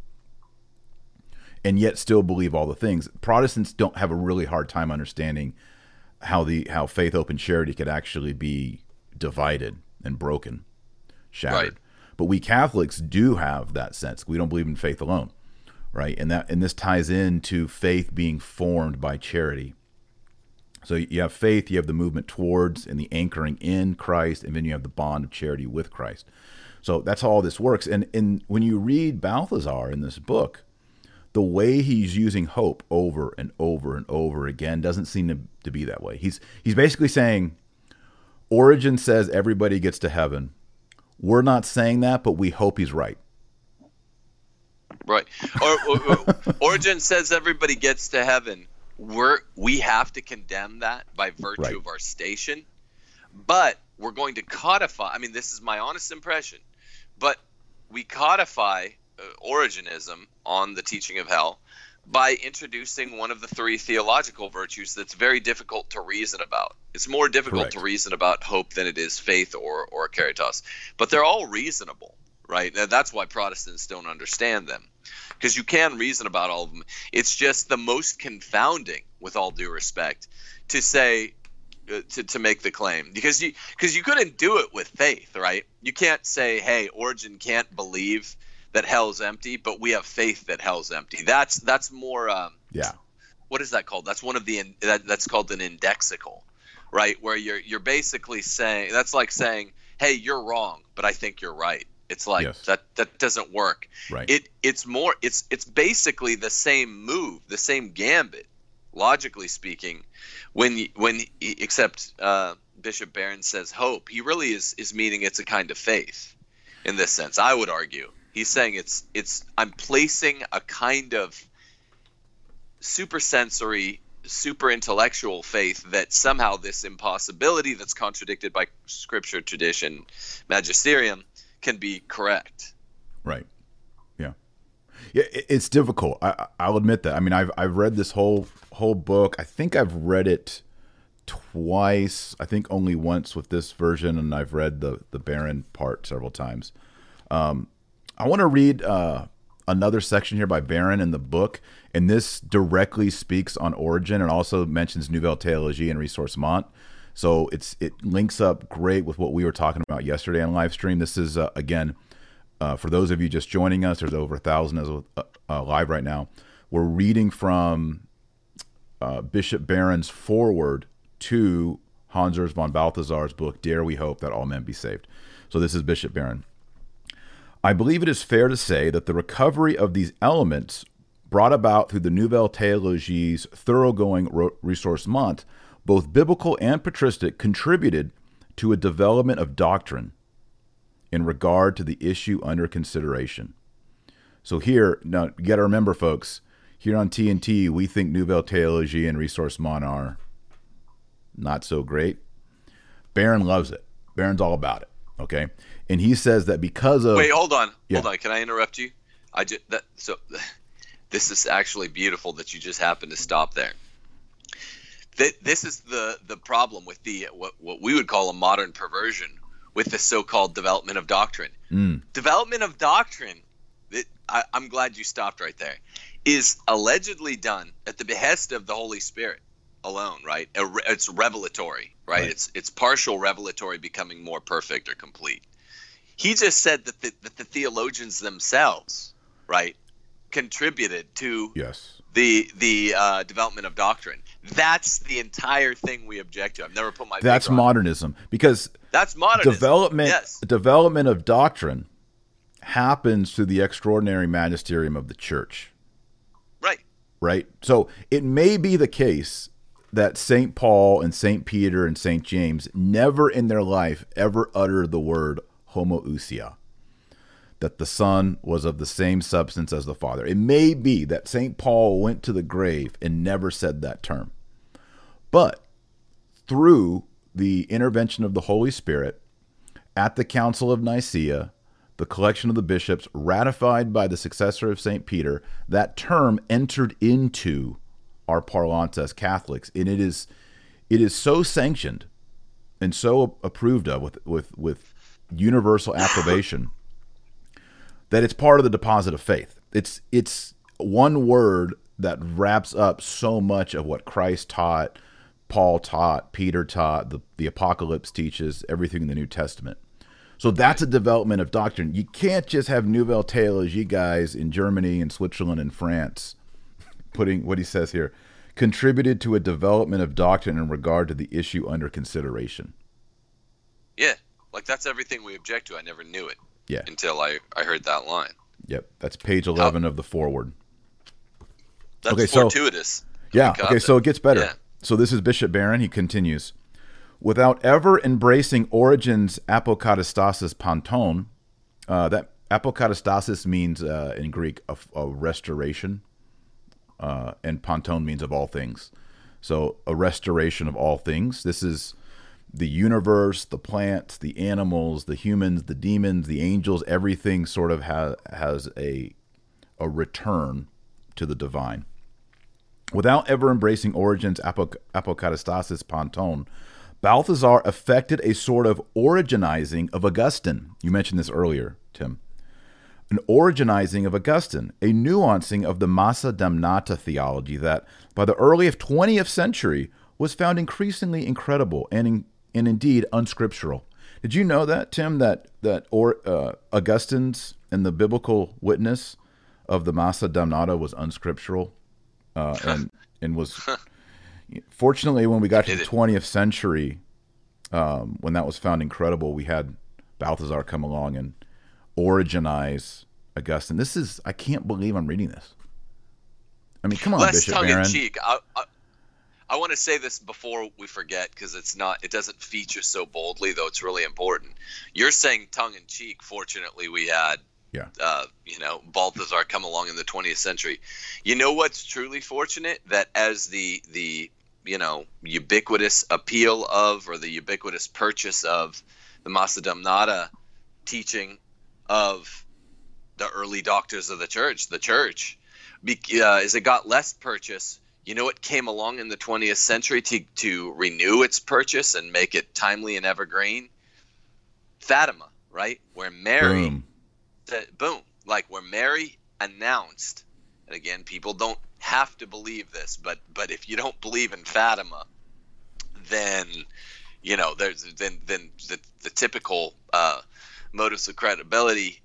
And yet still believe all the things. Protestants don't have a really hard time understanding how faith, hope, and charity could actually be divided and broken, shattered. Right. But we Catholics do have that sense. We don't believe in faith alone, right? And this ties into faith being formed by charity. So you have faith, you have the movement towards and the anchoring in Christ, and then you have the bond of charity with Christ. So that's how all this works. And when you read Balthasar in this book, the way he's using hope over and over and over again doesn't seem to be that way. He's basically saying, Origen says everybody gets to heaven. We're not saying that, but we hope he's right. Right. Or Origen says everybody gets to heaven. We have to condemn that by virtue of our station. But we're going to codify. I mean, this is my honest impression. But we codify Origenism on the teaching of hell by introducing one of the three theological virtues that's very difficult to reason about. It's more difficult to reason about hope than it is faith or caritas. But they're all reasonable, right? And that's why Protestants don't understand them, because you can reason about all of them. It's just the most confounding, with all due respect, to say to make the claim, because you couldn't do it with faith, right? You can't say, hey, Origen can't believe that hell's empty, but we have faith that hell's empty. That's more what is that called? That's one of the that's called an indexical, right? Where you're basically saying, that's like saying, hey, you're wrong, but I think you're right. It's like that doesn't work. Right. It's basically the same move, the same gambit, logically speaking, except Bishop Barron says hope. He really is meaning it's a kind of faith in this sense, I would argue. He's saying I'm placing a kind of supersensory, super intellectual faith that somehow this impossibility that's contradicted by scripture, tradition, magisterium can be correct. Right. Yeah. Yeah. It's difficult. I'll admit that. I mean, I've read this whole book. I think I've read it twice. I think only once with this version, and I've read the Barron part several times. I want to read another section here by Barron in the book, and this directly speaks on Origen and also mentions Nouvelle Théologie and Ressourcement. So it links up great with what we were talking about yesterday on live stream. This is, again, for those of you just joining us, there's over 1,000 as live right now. We're reading from Bishop Barron's foreword to Hans Urs von Balthasar's book, Dare We Hope That All Men Be Saved. So this is Bishop Barron. I believe it is fair to say that the recovery of these elements brought about through the Nouvelle Théologie's thoroughgoing ressourcement, both biblical and patristic, contributed to a development of doctrine in regard to the issue under consideration. So here, now you got to remember, folks, here on TNT, we think Nouvelle Théologie and Ressourcement are not so great. Barron loves it. Barron's all about it. Okay, and he says that because of hold on. Can I interrupt you? This is actually beautiful that you just happened to stop there, This is the problem with the what we would call a modern perversion with the so-called development of doctrine. Development of doctrine, I'm glad you stopped right there, is allegedly done at the behest of the Holy Spirit alone, right? It's revelatory, right? It's partial revelatory becoming more perfect or complete. He just said that the theologians themselves, right, contributed to the development of doctrine. That's the entire thing we object to. I've never put my That's modernism, because that's modernism. Development of doctrine happens through the extraordinary magisterium of the church. Right. So it may be the case that St. Paul and St. Peter and St. James never in their life ever uttered the word homoousia, that the Son was of the same substance as the Father. It may be that St. Paul went to the grave and never said that term. But through the intervention of the Holy Spirit at the Council of Nicaea, the collection of the bishops ratified by the successor of St. Peter, that term entered into our parlance as Catholics. And it is so sanctioned and so approved of with universal approbation that it's part of the deposit of faith. It's one word that wraps up so much of what Christ taught, Paul taught, Peter taught, the Apocalypse teaches, everything in the New Testament. So that's a development of doctrine. You can't just have Nouvelle Théologie guys in Germany and Switzerland and France putting what he says here, contributed to a development of doctrine in regard to the issue under consideration. Yeah, like that's everything we object to. I never knew it. Yeah. Until I heard that line. Yep, that's page 11 of the foreword. That's fortuitous. Yeah, okay, so it gets better. Yeah. So this is Bishop Barron. He continues, without ever embracing Origen's apokatastasis panton, that apokatastasis means in Greek a restoration, and panton means of all things. So a restoration of all things. This is the universe, the plants, the animals, the humans, the demons, the angels, everything sort of has a return to the divine. Without ever embracing Origen's apokatastasis panton, Balthasar effected a sort of Origenizing of Augustine. You mentioned this earlier, Tim. An Origenizing of Augustine, a nuancing of the Massa Damnata theology that, by the early 20th century, was found increasingly incredible and indeed unscriptural. Did you know that, Tim, that Augustine's and the biblical witness of the Massa Damnata was unscriptural, and was fortunately when we got to the 20th century, when that was found incredible, we had Balthasar come along and Origenize Augustine. I can't believe I'm reading this. I mean, come on, less Bishop Barron. Cheek. I want to say this before we forget, because it doesn't feature so boldly, though it's really important. You're saying tongue in cheek. Fortunately, we had Balthasar come along in the 20th century. You know what's truly fortunate? That as the ubiquitous appeal of, or the ubiquitous purchase of the Massa Damnata teaching of the early doctors of the church, as it got less purchase, you know what came along in the 20th century to renew its purchase and make it timely and evergreen? Fatima, right? Where Mary, where Mary announced, and again, people don't have to believe this, but if you don't believe in Fatima, then there's the typical modus of credibility,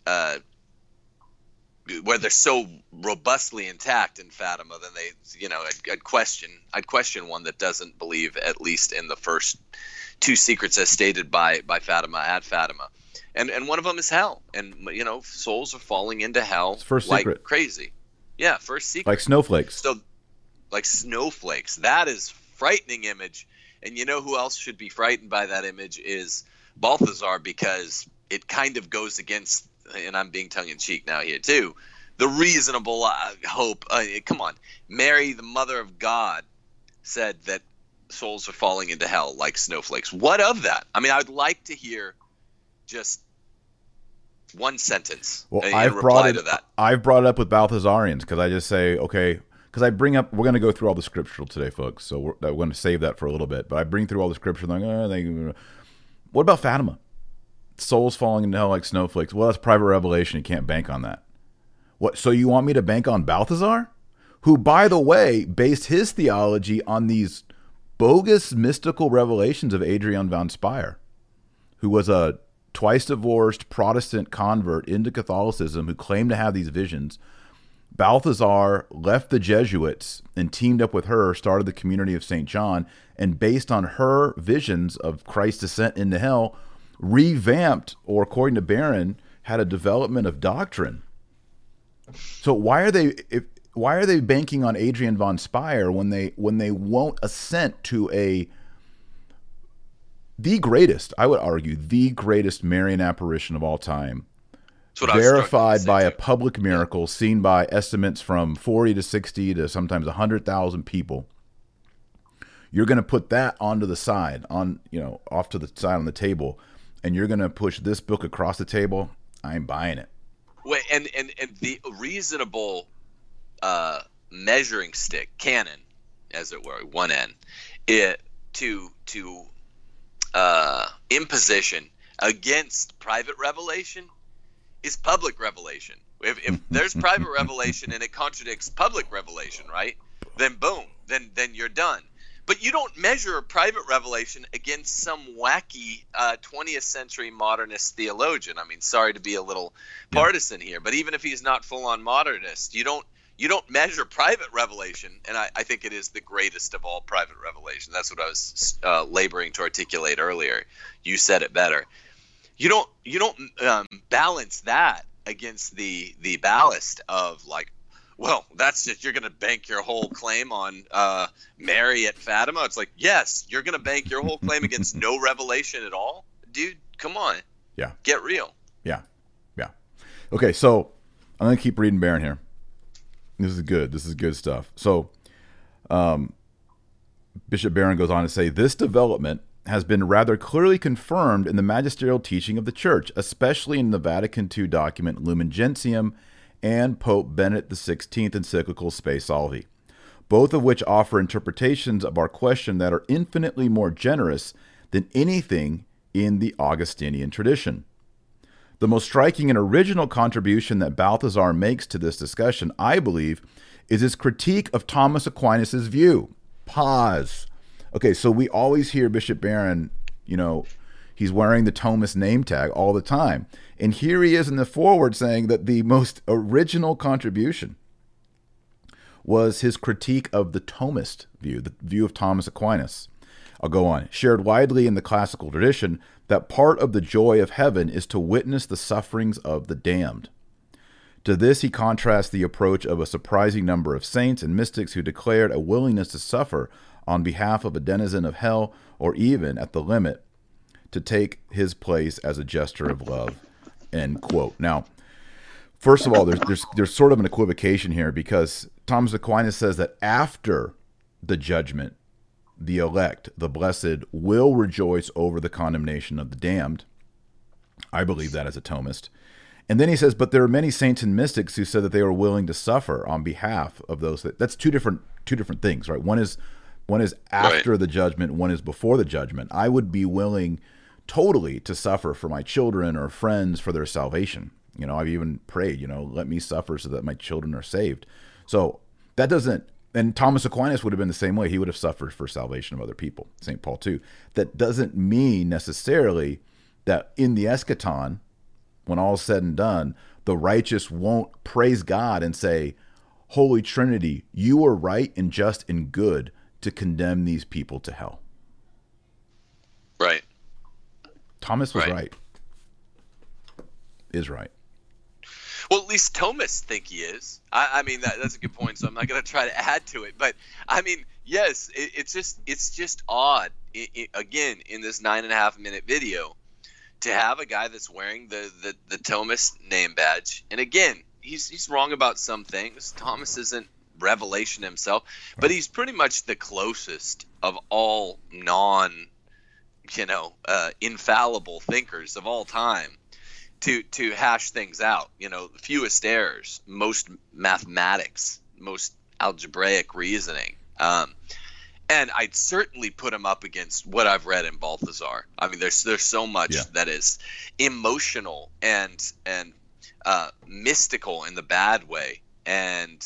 where they're so robustly intact in Fatima, then I'd question one that doesn't believe at least in the first two secrets as stated by Fatima at Fatima, and one of them is hell, and souls are falling into hell first like secret. Crazy. Yeah, first secret. Like snowflakes. So, like snowflakes. That is frightening image, and you know who else should be frightened by that image is Balthasar, because it kind of goes against, and I'm being tongue-in-cheek now here too, the reasonable hope. Come on. Mary, the mother of God, said that souls are falling into hell like snowflakes. What of that? I mean, I would like to hear just one sentence in reply to that. I've brought it up with Balthasarians, because I just say, okay, because I bring up, we're going to go through all the scriptural today, folks. So we're going to save that for a little bit. But I bring through all the scripture. What about Fatima? Souls falling into hell like snowflakes. Well, that's private revelation. You can't bank on that. What? So you want me to bank on Balthazar, who, by the way, based his theology on these bogus mystical revelations of Adrian von Speyer, who was a twice divorced Protestant convert into Catholicism who claimed to have these visions. Balthazar left the Jesuits and teamed up with her, started the community of St. John, and based on her visions of Christ's descent into hell, revamped, or according to Barron, had a development of doctrine. So why are they banking on Adrian von Speyer when they won't assent to the greatest, I would argue, the greatest Marian apparition of all time, verified by a public miracle, seen by estimates from 40 to 60 to sometimes 100,000 people? You're going to put that onto the side, off to the side on the table, and you're going to push this book across the table? I ain't buying it. Wait, and the reasonable measuring stick, canon, as it were, one end, to imposition against private revelation is public revelation. If there's private revelation and it contradicts public revelation, right? Then boom, then you're done. But you don't measure private revelation against some wacky 20th century modernist theologian. I mean, sorry to be a little partisan here, but even if he's not full-on modernist, you don't measure private revelation, and I think it is the greatest of all private revelation. That's what I was laboring to articulate earlier. You said it better. You don't balance that against the ballast of, like, well, that's just, you're going to bank your whole claim on Mary at Fatima. It's like, yes, you're going to bank your whole claim against no revelation at all? Dude, come on. Yeah. Get real. Yeah. Okay, so I'm going to keep reading Barron here. This is good. This is good stuff. So Bishop Barron goes on to say, this development has been rather clearly confirmed in the magisterial teaching of the Church, especially in the Vatican II document Lumen Gentium and Pope Benedict XVI encyclical Spe Salvi, both of which offer interpretations of our question that are infinitely more generous than anything in the Augustinian tradition. The most striking and original contribution that Balthazar makes to this discussion, I believe, is his critique of Thomas Aquinas' view. Pause. Okay, so we always hear Bishop Barron, he's wearing the Thomist name tag all the time. And here he is in the foreword saying that the most original contribution was his critique of the Thomist view, the view of Thomas Aquinas. I'll go on. Shared widely in the classical tradition, that part of the joy of heaven is to witness the sufferings of the damned. To this he contrasts the approach of a surprising number of saints and mystics who declared a willingness to suffer on behalf of a denizen of hell, or even, at the limit, to take his place as a gesture of love. End quote. Now, first of all, there's sort of an equivocation here, because Thomas Aquinas says that after the judgment, the elect, the blessed, will rejoice over the condemnation of the damned. I believe that as a Thomist. And then he says, but there are many saints and mystics who said that they were willing to suffer on behalf of those. That's two different things, right? One is after the judgment, one is before the judgment. I would be willing totally to suffer for my children or friends for their salvation. I've even prayed, let me suffer so that my children are saved. So that doesn't, and Thomas Aquinas would have been the same way. He would have suffered for salvation of other people. St. Paul too. That doesn't mean necessarily that in the eschaton, when all is said and done, the righteous won't praise God and say, Holy Trinity, you are right and just and good to condemn these people to hell. Right. Thomas was right. Is right. Well, at least Thomists think he is. I mean, that's a good point, so I'm not going to try to add to it. But, I mean, yes, it's just odd, again, in this 9.5-minute video, to have a guy that's wearing the Thomist name badge. And, again, he's wrong about some things. Thomas isn't revelation himself, but he's pretty much the closest of all infallible thinkers of all time to hash things out. Fewest errors, most mathematics, most algebraic reasoning. And I'd certainly put him up against what I've read in Balthazar. I mean, there's so much that is emotional and mystical in the bad way, and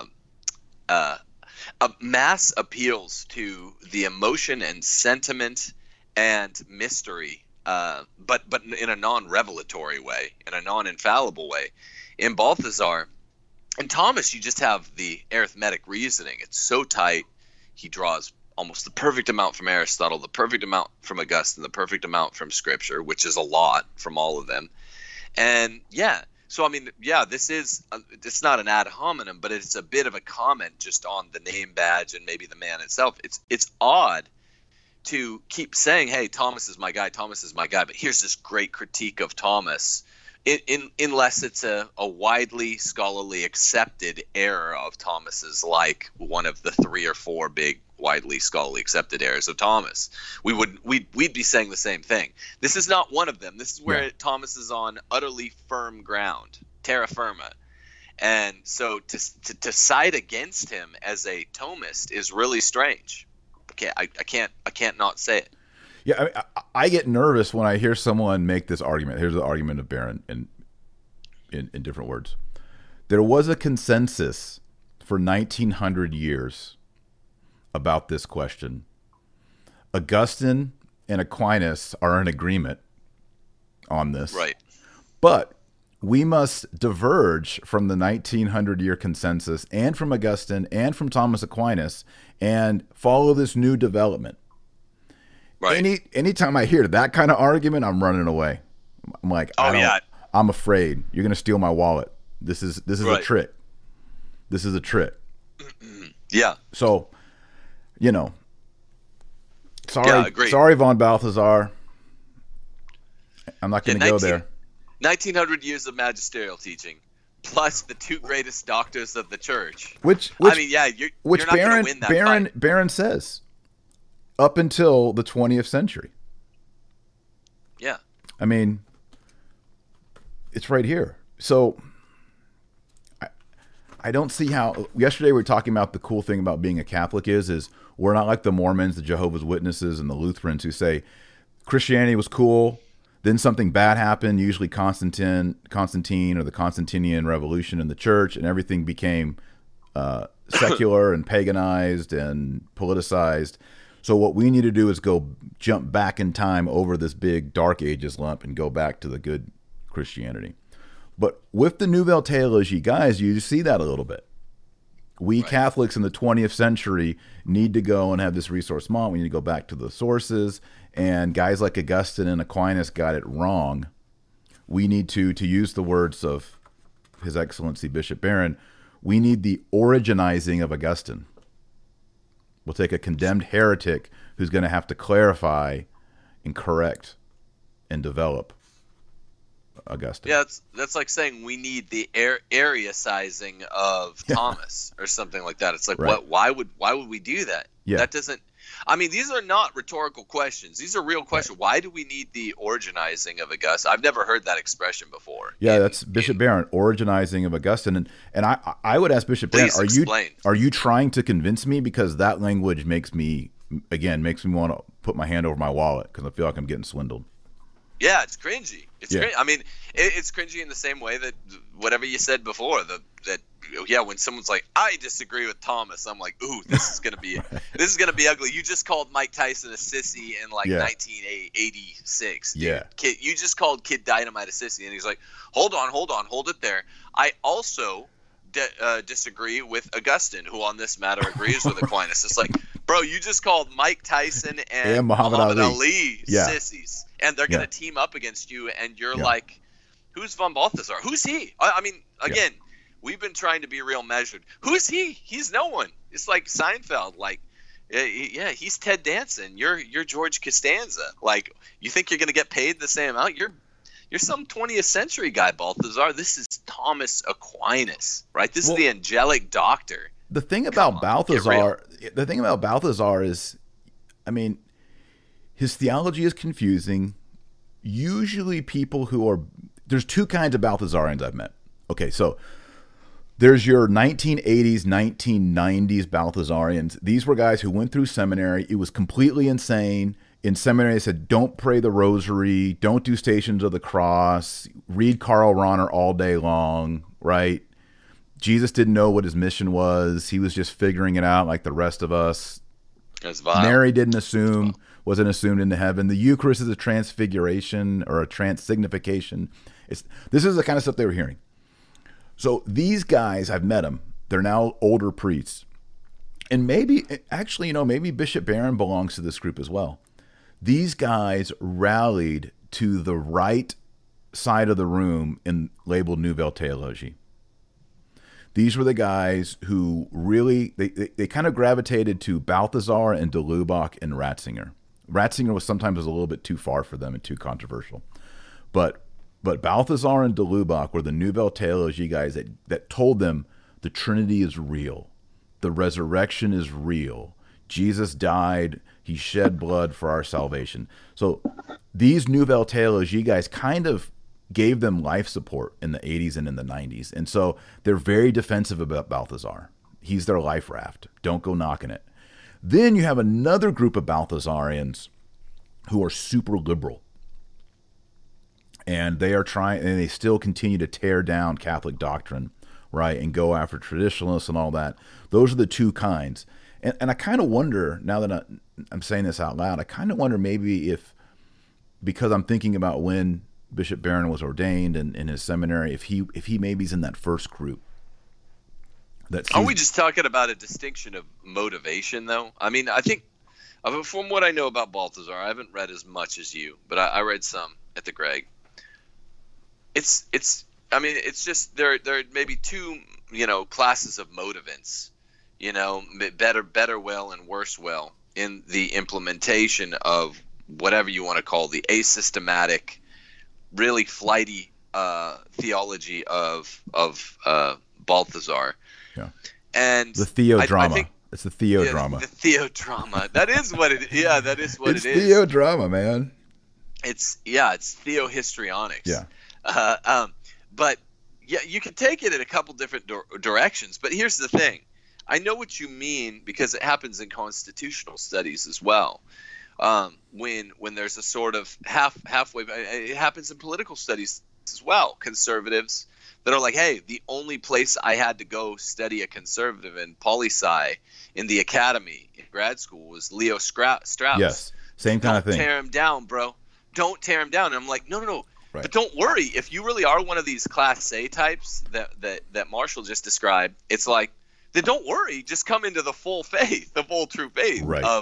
mass appeals to the emotion and sentiment and mystery, but in a non-revelatory way, in a non-infallible way. In Balthazar and Thomas, you just have the arithmetic reasoning. It's so tight. He draws almost the perfect amount from Aristotle, the perfect amount from Augustine, the perfect amount from Scripture, which is a lot from all of them. And so I mean, this is it's not an ad hominem, but it's a bit of a comment just on the name badge and maybe the man itself. It's odd to keep saying, "Hey, Thomas is my guy. Thomas is my guy." But here's this great critique of Thomas, unless it's a widely scholarly accepted error of Thomas's, like one of the 3 or 4 big widely scholarly accepted errors of Thomas. We'd be saying the same thing. This is not one of them. This is where Thomas is on utterly firm ground, terra firma. And so to side against him as a Thomist is really strange. I can't not say it. Yeah, I mean, I get nervous when I hear someone make this argument. Here's the argument of Barron in different words. There was a consensus for 1900 years about this question. Augustine and Aquinas are in agreement on this. Right. But we must diverge from the 1900-year consensus and from Augustine and from Thomas Aquinas and follow this new development. Right. Anytime I hear that kind of argument, I'm running away. I'm like, I'm afraid you're going to steal my wallet. This is a trick. This is a trick. Yeah. So, sorry, von Balthazar. I'm not going to go there. 1900 years of magisterial teaching, plus the 2 greatest doctors of the church. Which I mean, you're not going to win that fight. Barron says, up until the 20th century. Yeah. I mean, it's right here. So I don't see how. Yesterday we were talking about the cool thing about being a Catholic is we're not like the Mormons, the Jehovah's Witnesses, and the Lutherans who say Christianity was cool, then something bad happened, usually Constantine or the Constantinian Revolution in the church, and everything became secular and paganized and politicized. So what we need to do is jump back in time over this big Dark Ages lump and go back to the good Christianity. But with the Nouvelle Théologie, guys, you see that a little bit. We Catholics in the 20th century need to go and have this ressourcement. We need to go back to the sources. And guys like Augustine and Aquinas got it wrong. We need to use the words of His Excellency Bishop Barron, we need the originizing of Augustine. We'll take a condemned heretic who's going to have to clarify and correct and develop Augustine. Yeah, that's like saying we need the area sizing of Thomas or something like that. It's like, what? Why would we do that? Yeah. That doesn't. I mean, these are not rhetorical questions. These are real questions. Right. Why do we need the originizing of Augustine? I've never heard that expression before. Yeah, that's Bishop Barron, originizing of Augustine. And I would ask Bishop Barron, are you trying to convince me? Because that language makes me want to put my hand over my wallet because I feel like I'm getting swindled. Yeah, it's cringy. It's cringy. I mean, it's cringy in the same way that whatever you said before, when someone's like, I disagree with Thomas, I'm like, ooh, this is gonna be ugly. You just called Mike Tyson a sissy in 1986. Dude. Yeah. You just called Kid Dynamite a sissy, and he's like, hold it there. I also disagree with Augustine, who on this matter agrees with Aquinas. It's like, bro, you just called Mike Tyson and Muhammad Ali sissies, and they're going to team up against you, and you're like, who's von Balthazar? Who's he? I mean, again, we've been trying to be real measured. Who's he? He's no one. It's like Seinfeld. Like, he's Ted Danson. You're George Costanza. Like, you think you're going to get paid the same amount? You're some 20th century guy, Balthazar. This is Thomas Aquinas, right? This is the angelic doctor. The thing about Balthazar is, I mean, his theology is confusing. Usually there's 2 kinds of Balthazarians I've met. Okay, so There's your 1980s, 1990s Balthazarians. These were guys who went through seminary. It was completely insane. In seminary, they said, don't pray the rosary, don't do Stations of the Cross, read Karl Rahner all day long, right? Jesus didn't know what his mission was. He was just figuring it out like the rest of us. That's vile. Mary wasn't assumed into heaven. The Eucharist is a transfiguration or a transsignification. This is the kind of stuff they were hearing. So these guys, I've met them. They're now older priests. And maybe Bishop Barron belongs to this group as well. These guys rallied to the right side of the room and labeled Nouvelle Théologie. These were the guys who really, they kind of gravitated to Balthazar and de Lubac and Ratzinger. Ratzinger was sometimes a little bit too far for them and too controversial. But Balthazar and de Lubac were the Nouvelle Théologie guys that told them the Trinity is real. The resurrection is real. Jesus died. He shed blood for our salvation. So these Nouvelle Théologie guys kind of gave them life support in the 80s and in the 90s. And so they're very defensive about Balthazar. He's their life raft. Don't go knocking it. Then you have another group of Balthazarians who are super liberal. And they are trying, and they still continue to tear down Catholic doctrine, right, and go after traditionalists and all that. Those are the two kinds. And I kind of wonder, now that I'm saying this out loud, I kind of wonder maybe if, because I'm thinking about when Bishop Barron was ordained and in his seminary, if he maybe is in that first group. Are we just talking about a distinction of motivation, though? I mean, I think, from what I know about Balthazar, I haven't read as much as you, but I read some at the Greg. It's just there are maybe two, classes of motivants, better will and worse will in the implementation of whatever you want to call the asystematic, really flighty theology of Balthazar. Yeah. And the theodrama. It's the theodrama. The theodrama. That is what it. Yeah, that is what it is. It's theodrama, man. It's theohistrionics. Yeah. But yeah, you can take it in a couple different directions. But here's the thing. I know what you mean because it happens in constitutional studies as well. When there's a sort of halfway, it happens in political studies as well. Conservatives that are like, hey, the only place I had to go study a conservative in poli-sci in the academy in grad school was Leo Strauss. Yes, same kind of thing. Don't tear him down, bro. Don't tear him down. And I'm like, no. Right. But don't worry. If you really are one of these Class A types that Marshall just described, it's like, then don't worry. Just come into the full faith, the full true faith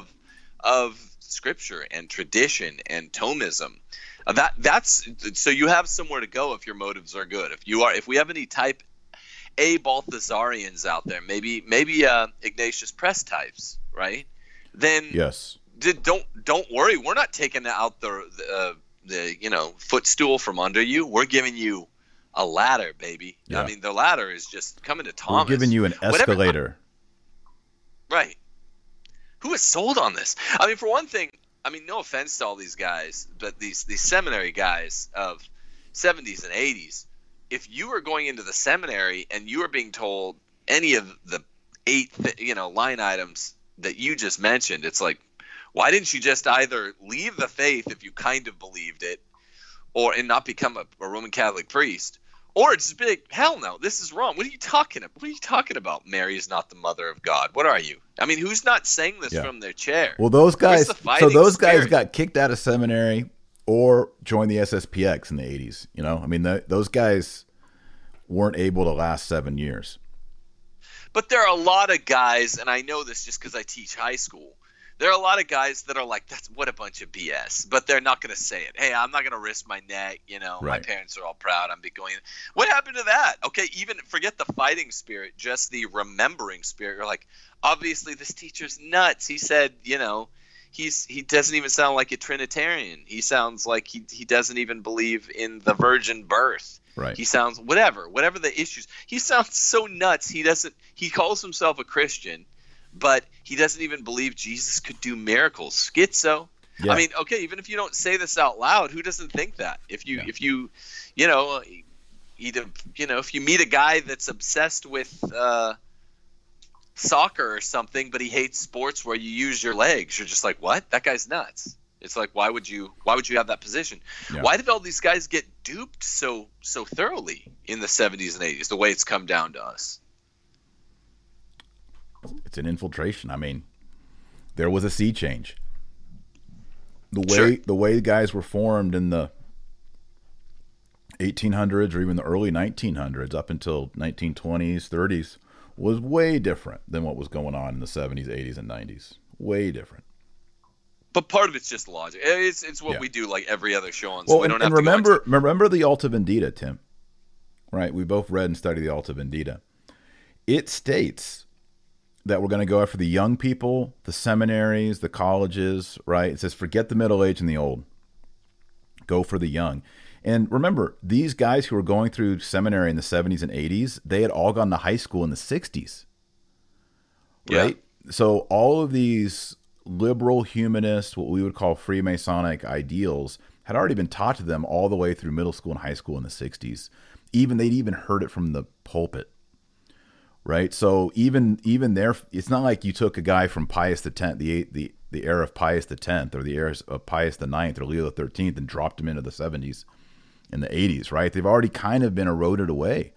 of Scripture and tradition and Thomism. That's so you have somewhere to go if your motives are good. If we have any type A Balthazarians out there, maybe Ignatius Press types, right? Then yes, don't worry. We're not taking out the footstool from under you. We're giving you a ladder, baby. Yeah. I mean, the ladder is just coming to Thomas. We're giving you an escalator. Right. Who is sold on this? I mean, for one thing, no offense to all these guys, but these seminary guys of 70s and 80s, if you were going into the seminary and you were being told any of the 8 line items that you just mentioned, it's like, why didn't you just either leave the faith if you kind of believed it, and not become a Roman Catholic priest, or just be like, hell no, this is wrong. What are you talking about? What are you talking about? Mary is not the mother of God. What are you? I mean, who's not saying this from their chair? Well, those guys. So those guys got kicked out of seminary or joined the SSPX in the 80s. Those guys weren't able to last 7 years. But there are a lot of guys, and I know this just because I teach high school. There are a lot of guys that are like, "That's what a bunch of BS," but they're not going to say it. Hey, I'm not going to risk my neck. Right. My parents are all proud. I'm going. What happened to that? Okay, even forget the fighting spirit, just the remembering spirit. You're like, obviously, this teacher's nuts. He said, he doesn't even sound like a Trinitarian. He sounds like he doesn't even believe in the virgin birth. Right. He sounds whatever the issues. He sounds so nuts. He calls himself a Christian, but he doesn't even believe Jesus could do miracles. Schizo. Yeah. I mean, okay, even if you don't say this out loud, who doesn't think that? If you if you meet a guy that's obsessed with soccer or something, but he hates sports where you use your legs, you're just like, what? That guy's nuts. It's like, why would you have that position? Yeah. Why did all these guys get duped so thoroughly in the 70s and 80s, the way it's come down to us? It's an infiltration. I mean, there was a sea change. The way guys were formed in the 1800s or even the early 1900s up until 1920s, 30s was way different than what was going on in the 70s, 80s, and 90s. Way different. But part of it's just logic. It's what we do like every other show on. So we don't have to remember the Alta Vendita, Tim. Right? We both read and studied the Alta Vendita. It states that we're going to go after the young people, the seminaries, the colleges, right? It says forget the middle age and the old. Go for the young. And remember, these guys who were going through seminary in the 70s and 80s, they had all gone to high school in the 60s. Right? Yeah. So all of these liberal humanists, what we would call Freemasonic ideals, had already been taught to them all the way through middle school and high school in the 60s. They'd even heard it from the pulpit. Right? So even there, it's not like you took a guy from Pius X, the era of Pius X, or the era of Pius IX or Leo XIII, and dropped him into the 70s and the 80s, right? They've already kind of been eroded away.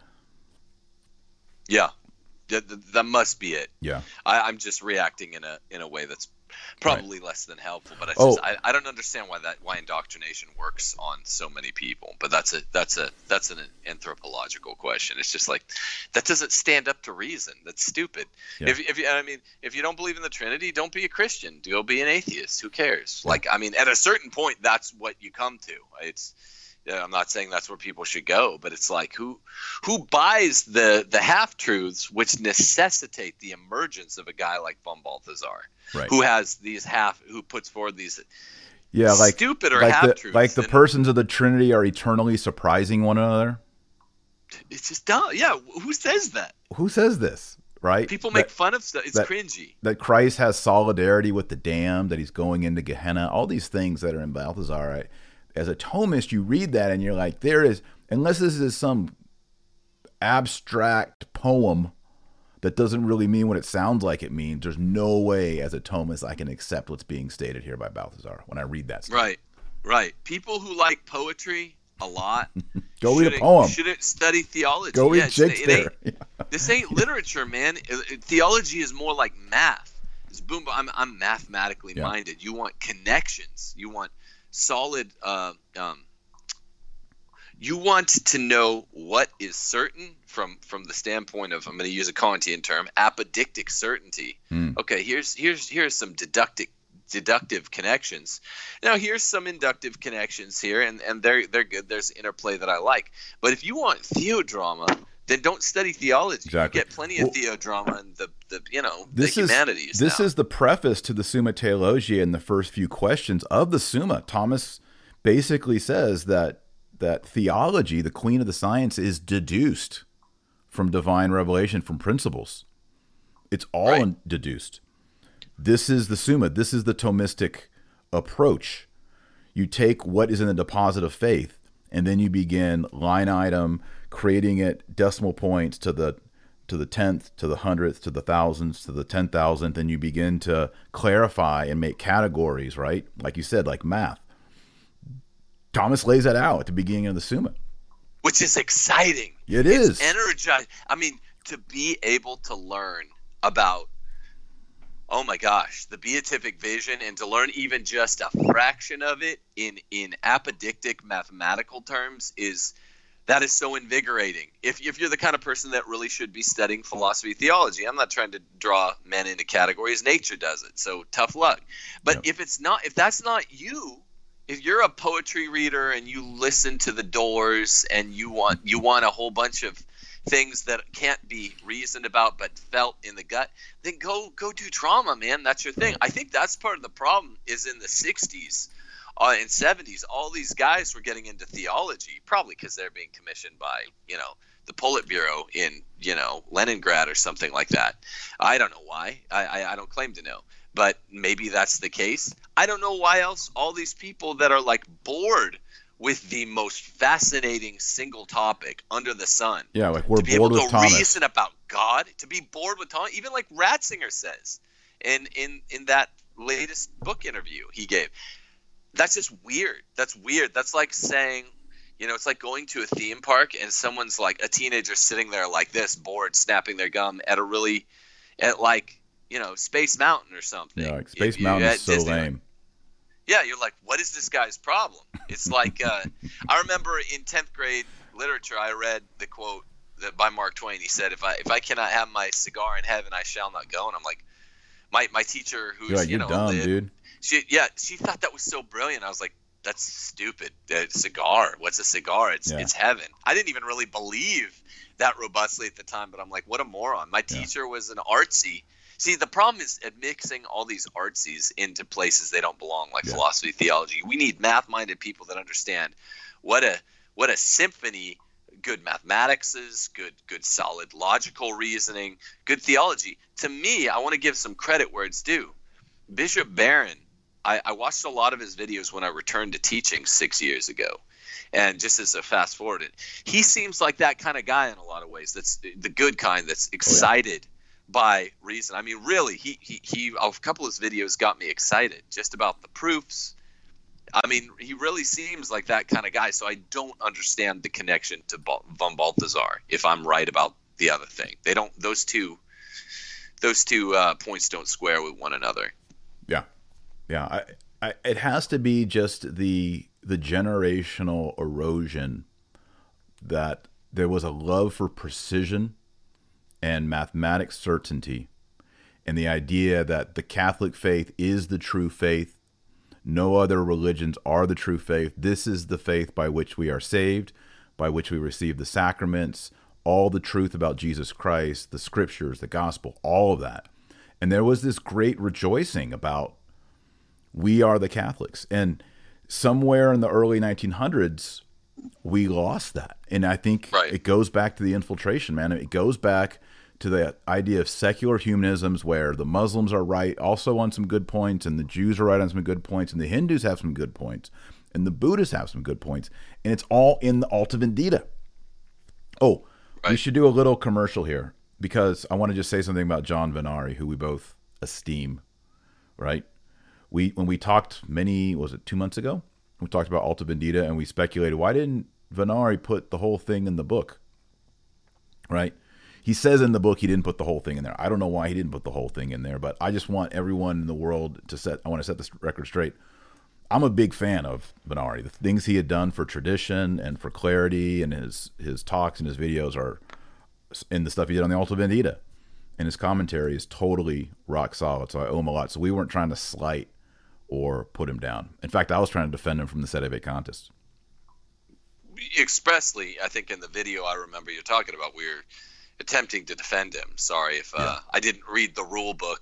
Yeah, that must be it. Yeah, I'm just reacting in a way that's probably less than helpful, but I don't understand why indoctrination works on so many people. But that's an anthropological question. It's just like that doesn't stand up to reason. That's stupid. Yeah. If you don't believe in the Trinity, don't be a Christian. Go be an atheist. Who cares? Yeah. At a certain point, that's what you come to. I'm not saying that's where people should go, but it's like who buys the half truths which necessitate the emergence of a guy like von Balthasar, right, who puts forward these stupid or half truths, like the persons of the Trinity are eternally surprising one another. It's just dumb. Yeah, who says that? Who says this? Right? People make fun of stuff. It's cringy. That Christ has solidarity with the damned, that he's going into Gehenna. All these things that are in Balthasar, right? As a Thomist, you read that and you're like, unless this is some abstract poem that doesn't really mean what it sounds like it means, there's no way as a Thomist I can accept what's being stated here by Balthasar when I read that stuff. Right. People who like poetry a lot go read a poem. Shouldn't study theology. Go read Shakespeare. This ain't literature, man. Theology is more like math. It's boom. I'm mathematically minded. You want connections. You want solid. You want to know what is certain from the standpoint of, I'm going to use a Kantian term, apodictic certainty. Okay, here's some deductive connections. Now here's some inductive connections here, and they're good. There's interplay that I like. But if you want theodrama, then don't study theology. Exactly. You get plenty of theodrama in the humanities. This is the preface to the Summa Theologiae in the first few questions of the Summa. Thomas basically says that theology, the queen of the science, is deduced from divine revelation, from principles. It's all deduced. This is the Summa. This is the Thomistic approach. You take what is in the deposit of faith, and then you begin line item, creating it decimal points to the 10th, to the 100th, to the thousands, to the 10,000th, and you begin to clarify and make categories, right? Like you said, like math. Thomas lays that out at the beginning of the Summa. Which is exciting. It's energizing. I mean, to be able to learn about, oh my gosh, the beatific vision, and to learn even just a fraction of it in apodictic mathematical terms is so invigorating. If you're the kind of person that really should be studying philosophy, theology, I'm not trying to draw men into categories. Nature does it, so tough luck. But if that's not you, if you're a poetry reader and you listen to the Doors and you want a whole bunch of things that can't be reasoned about but felt in the gut, then go do drama, man. That's your thing. I think that's part of the problem is in the 60s and 70s, all these guys were getting into theology, probably because they're being commissioned by, the Politburo in, Leningrad or something like that. I don't know why. I don't claim to know. But maybe that's the case. I don't know why else all these people that are like bored with the most fascinating single topic under the sun. Yeah, like we're to be bored able with to Thomas. reason about God, to be bored with Thomas, even like Ratzinger says in that latest book interview he gave. That's just weird. That's weird. That's like saying, it's like going to a theme park and someone's like a teenager sitting there like this, bored, snapping their gum at Space Mountain or something. Yeah, like Space Mountain is so lame. Yeah, you're like, what is this guy's problem? It's like, I remember in 10th grade literature, I read the quote by Mark Twain. He said, if I cannot have my cigar in heaven, I shall not go. And I'm like, my teacher who's, you're dumb, dude. She thought that was so brilliant. I was like, that's stupid. Cigar. What's a cigar? It's heaven. I didn't even really believe that robustly at the time, but I'm like, what a moron. My teacher was an artsy. See, the problem is at mixing all these artsies into places they don't belong, like philosophy, theology. We need math-minded people that understand what a symphony good mathematics is, good solid logical reasoning, good theology. To me, I want to give some credit where it's due. Bishop Barron, I watched a lot of his videos when I returned to teaching 6 years ago. And just as a fast forward, he seems like that kind of guy in a lot of ways. That's the good kind that's excited by reason. I mean, really, he a couple of his videos got me excited just about the proofs. I mean, he really seems like that kind of guy. So I don't understand the connection to von Balthasar if I'm right about the other thing. They don't. Those two points don't square with one another. Yeah. It has to be just the generational erosion that there was a love for precision and mathematic certainty, and the idea that the Catholic faith is the true faith. No other religions are the true faith. This is the faith by which we are saved, by which we receive the sacraments, all the truth about Jesus Christ, the scriptures, the gospel, all of that. And there was this great rejoicing about we are the Catholics. And somewhere in the early 1900s, we lost that. And I think it goes back to the infiltration, man. It goes back to the idea of secular humanisms where the Muslims are right also on some good points, and the Jews are right on some good points, and the Hindus have some good points, and the Buddhists have some good points. And it's all in the Alta Vendita. Oh, we should do a little commercial here because I want to just say something about John Vennari, who we both esteem, right? When we talked 2 months ago? We talked about Alta Vendita and we speculated, why didn't Vennari put the whole thing in the book, right? He says in the book he didn't put the whole thing in there. I don't know why he didn't put the whole thing in there, but I just want everyone in the world I want to set this record straight. I'm a big fan of Vennari. The things he had done for tradition and for clarity, and his talks and his videos are, and the stuff he did on the Alta Vendita and his commentary is totally rock solid. So I owe him a lot. So we weren't trying to slight or put him down. In fact, I was trying to defend him from the Sede Vacantis. Expressly, I think in the video I remember you're talking about, we were attempting to defend him. Sorry if I didn't read the rule book,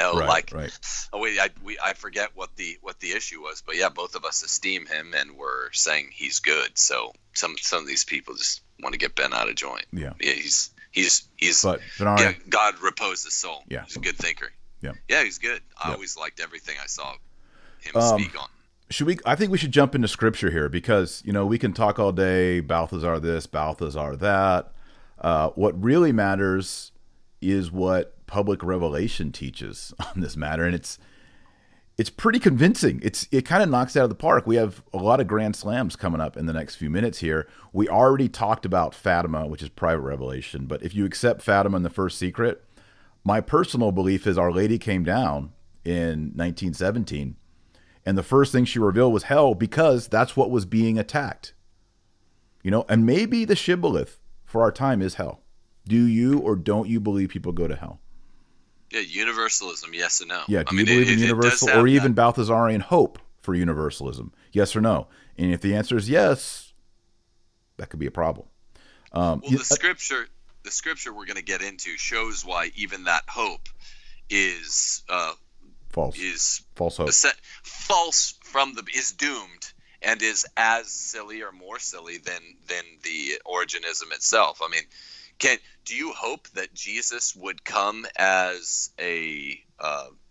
I forget what the issue was, but yeah, both of us esteem him and we're saying he's good. So some of these people just want to get bent out of joint. Yeah, he's but Vennari, God repose his soul. Yeah, he's a good thinker. Yeah, he's good. I always liked everything I saw him speak on. I think we should jump into scripture here because, we can talk all day, Balthasar this, Balthasar that. What really matters is what public revelation teaches on this matter. And it's pretty convincing. It kind of knocks it out of the park. We have a lot of grand slams coming up in the next few minutes here. We already talked about Fatima, which is private revelation. But if you accept Fatima and the First Secret, my personal belief is Our Lady came down in 1917. And the first thing she revealed was hell because that's what was being attacked. And maybe the shibboleth for our time is hell. Do you or don't you believe people go to hell? Yeah, universalism, yes or no? Yeah, do you believe in universal or even Balthasarian hope for universalism? Yes or no? And if the answer is yes, that could be a problem. The scripture we're going to get into shows why even that hope is false. Is false hope. False is doomed and is as silly or more silly than the Origenism itself. I mean, do you hope that Jesus would come as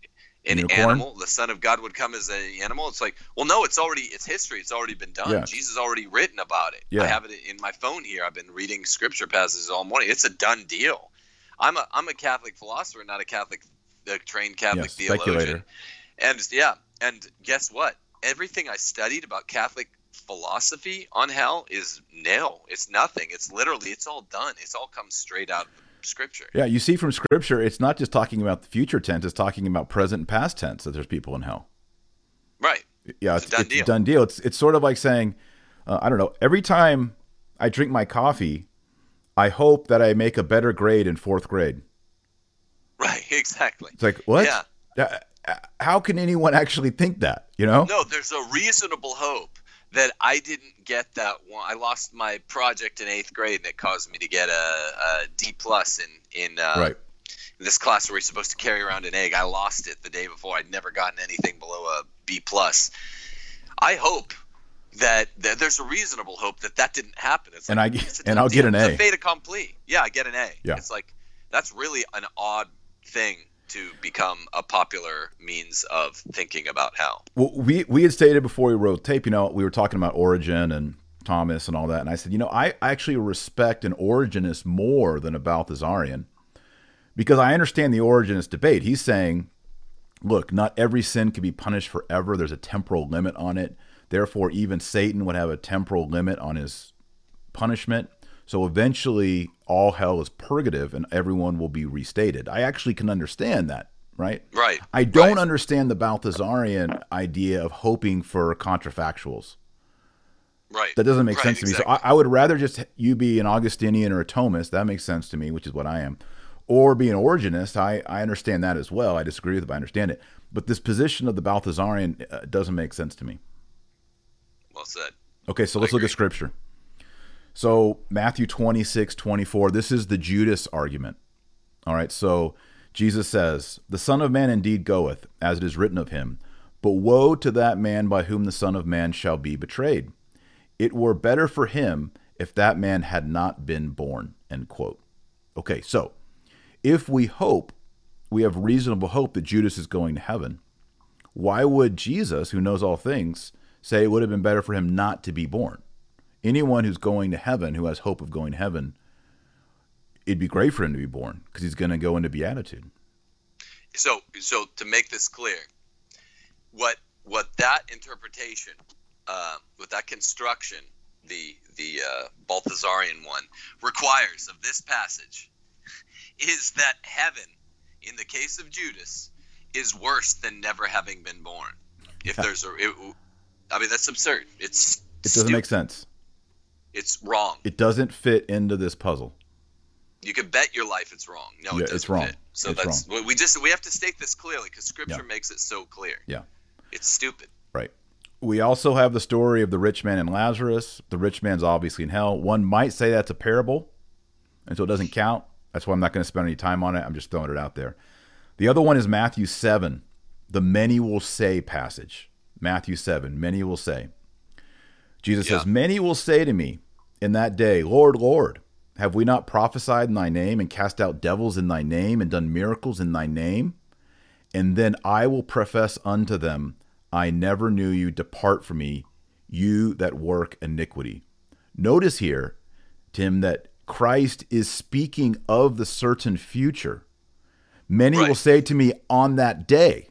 an Unicorn? animal, the Son of God would come as an animal. It's like, well, no, it's history. It's already been done. Yeah. Jesus already written about it. Yeah. I have it in my phone here. I've been reading scripture passages all morning. It's a done deal. I'm a Catholic philosopher, not a trained Catholic theologian. Speculator. And guess what? Everything I studied about Catholic philosophy on hell is nil. It's nothing. It's all done. It's all comes straight out of Scripture. Yeah, you see from Scripture, it's not just talking about the future tense, it's talking about present and past tense that there's people in hell. Right. Yeah, it's a done deal. It's sort of like saying, I don't know, every time I drink my coffee, I hope that I make a better grade in 4th grade. Right, exactly. It's like, what? Yeah. How can anyone actually think that, you know? No, there's a reasonable hope that I didn't get that one. I lost my project in 8th grade, and it caused me to get a D+ in Right. this class where you're supposed to carry around an egg. I lost it the day before. I'd never gotten anything below a B+. I hope that there's a reasonable hope that didn't happen. It's and like, I'll get an A. It's a fait accompli. Yeah, I get an A. Yeah. It's like, that's really an odd thing to become a popular means of thinking about hell. Well, we had stated before we wrote tape, you know, we were talking about Origen and Thomas and all that, and I said, you know, I actually respect an Origenist more than a Balthasarian, because I understand the Origenist debate. He's saying, look, not every sin can be punished forever. There's a temporal limit on it. Therefore, even Satan would have a temporal limit on his punishment. So eventually, all hell is purgative and everyone will be restated. I actually can understand that, right? Right. I don't understand the Balthasarian idea of hoping for contrafactuals. Right. That doesn't make sense to exactly. me. So I would rather just you be an Augustinian or a Thomist. That makes sense to me, which is what I am. Or be an Origenist. I understand that as well. I disagree with it, but I understand it. But this position of the Balthasarian doesn't make sense to me. Well said. Okay, so let's look at Scripture. So Matthew 26:24, this is the Judas argument. All right, so Jesus says, the Son of Man indeed goeth, as it is written of him, but woe to that man by whom the Son of Man shall be betrayed. It were better for him if that man had not been born, end quote. Okay, so if we have reasonable hope that Judas is going to heaven, why would Jesus, who knows all things, say it would have been better for him not to be born? Anyone who's going to heaven, who has hope of going to heaven, it'd be great for him to be born because he's going to go into beatitude. So to make this clear, what that interpretation, with that construction, the Balthasarian one, requires of this passage is that heaven, in the case of Judas, is worse than never having been born. If there's that's absurd. It doesn't make sense. It's wrong. It doesn't fit into this puzzle. You can bet your life it's wrong. No, yeah, it doesn't it's wrong. fit. So it's that's wrong. we have to state this clearly because Scripture makes it so clear. Yeah, it's stupid. Right. We also have the story of the rich man and Lazarus. The rich man's obviously in hell. One might say that's a parable, and so it doesn't count. That's why I'm not going to spend any time on it. I'm just throwing it out there. The other one is Matthew 7, the many will say passage. Matthew 7, many will say. Jesus says, many will say to me in that day, Lord, Lord, have we not prophesied in thy name and cast out devils in thy name and done miracles in thy name? And then I will profess unto them, I never knew you. Depart from me, you that work iniquity. Notice here, Tim, that Christ is speaking of the certain future. Many will say to me on that day.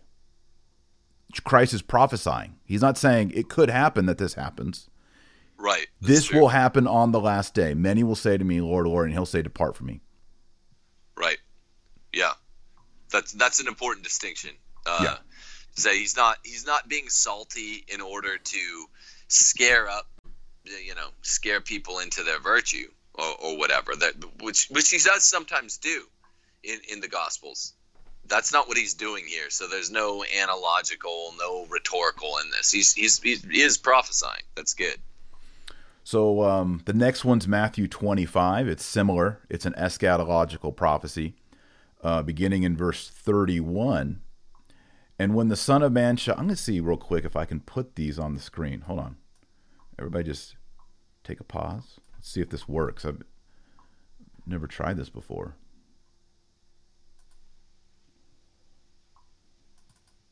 Christ is prophesying. He's not saying it could happen that this happens. Right. This will happen on the last day. Many will say to me, Lord, Lord, and he'll say, depart from me. Right. Yeah. That's an important distinction. Say he's not being salty in order to scare people into their virtue or whatever, which he does sometimes do in the Gospels. That's not what he's doing here. So there's no analogical, no rhetorical in this. He is prophesying. That's good. So the next one's Matthew 25. It's similar. It's an eschatological prophecy, beginning in verse 31. And when the Son of Man shall... I'm going to see real quick if I can put these on the screen. Hold on. Everybody just take a pause. Let's see if this works. I've never tried this before.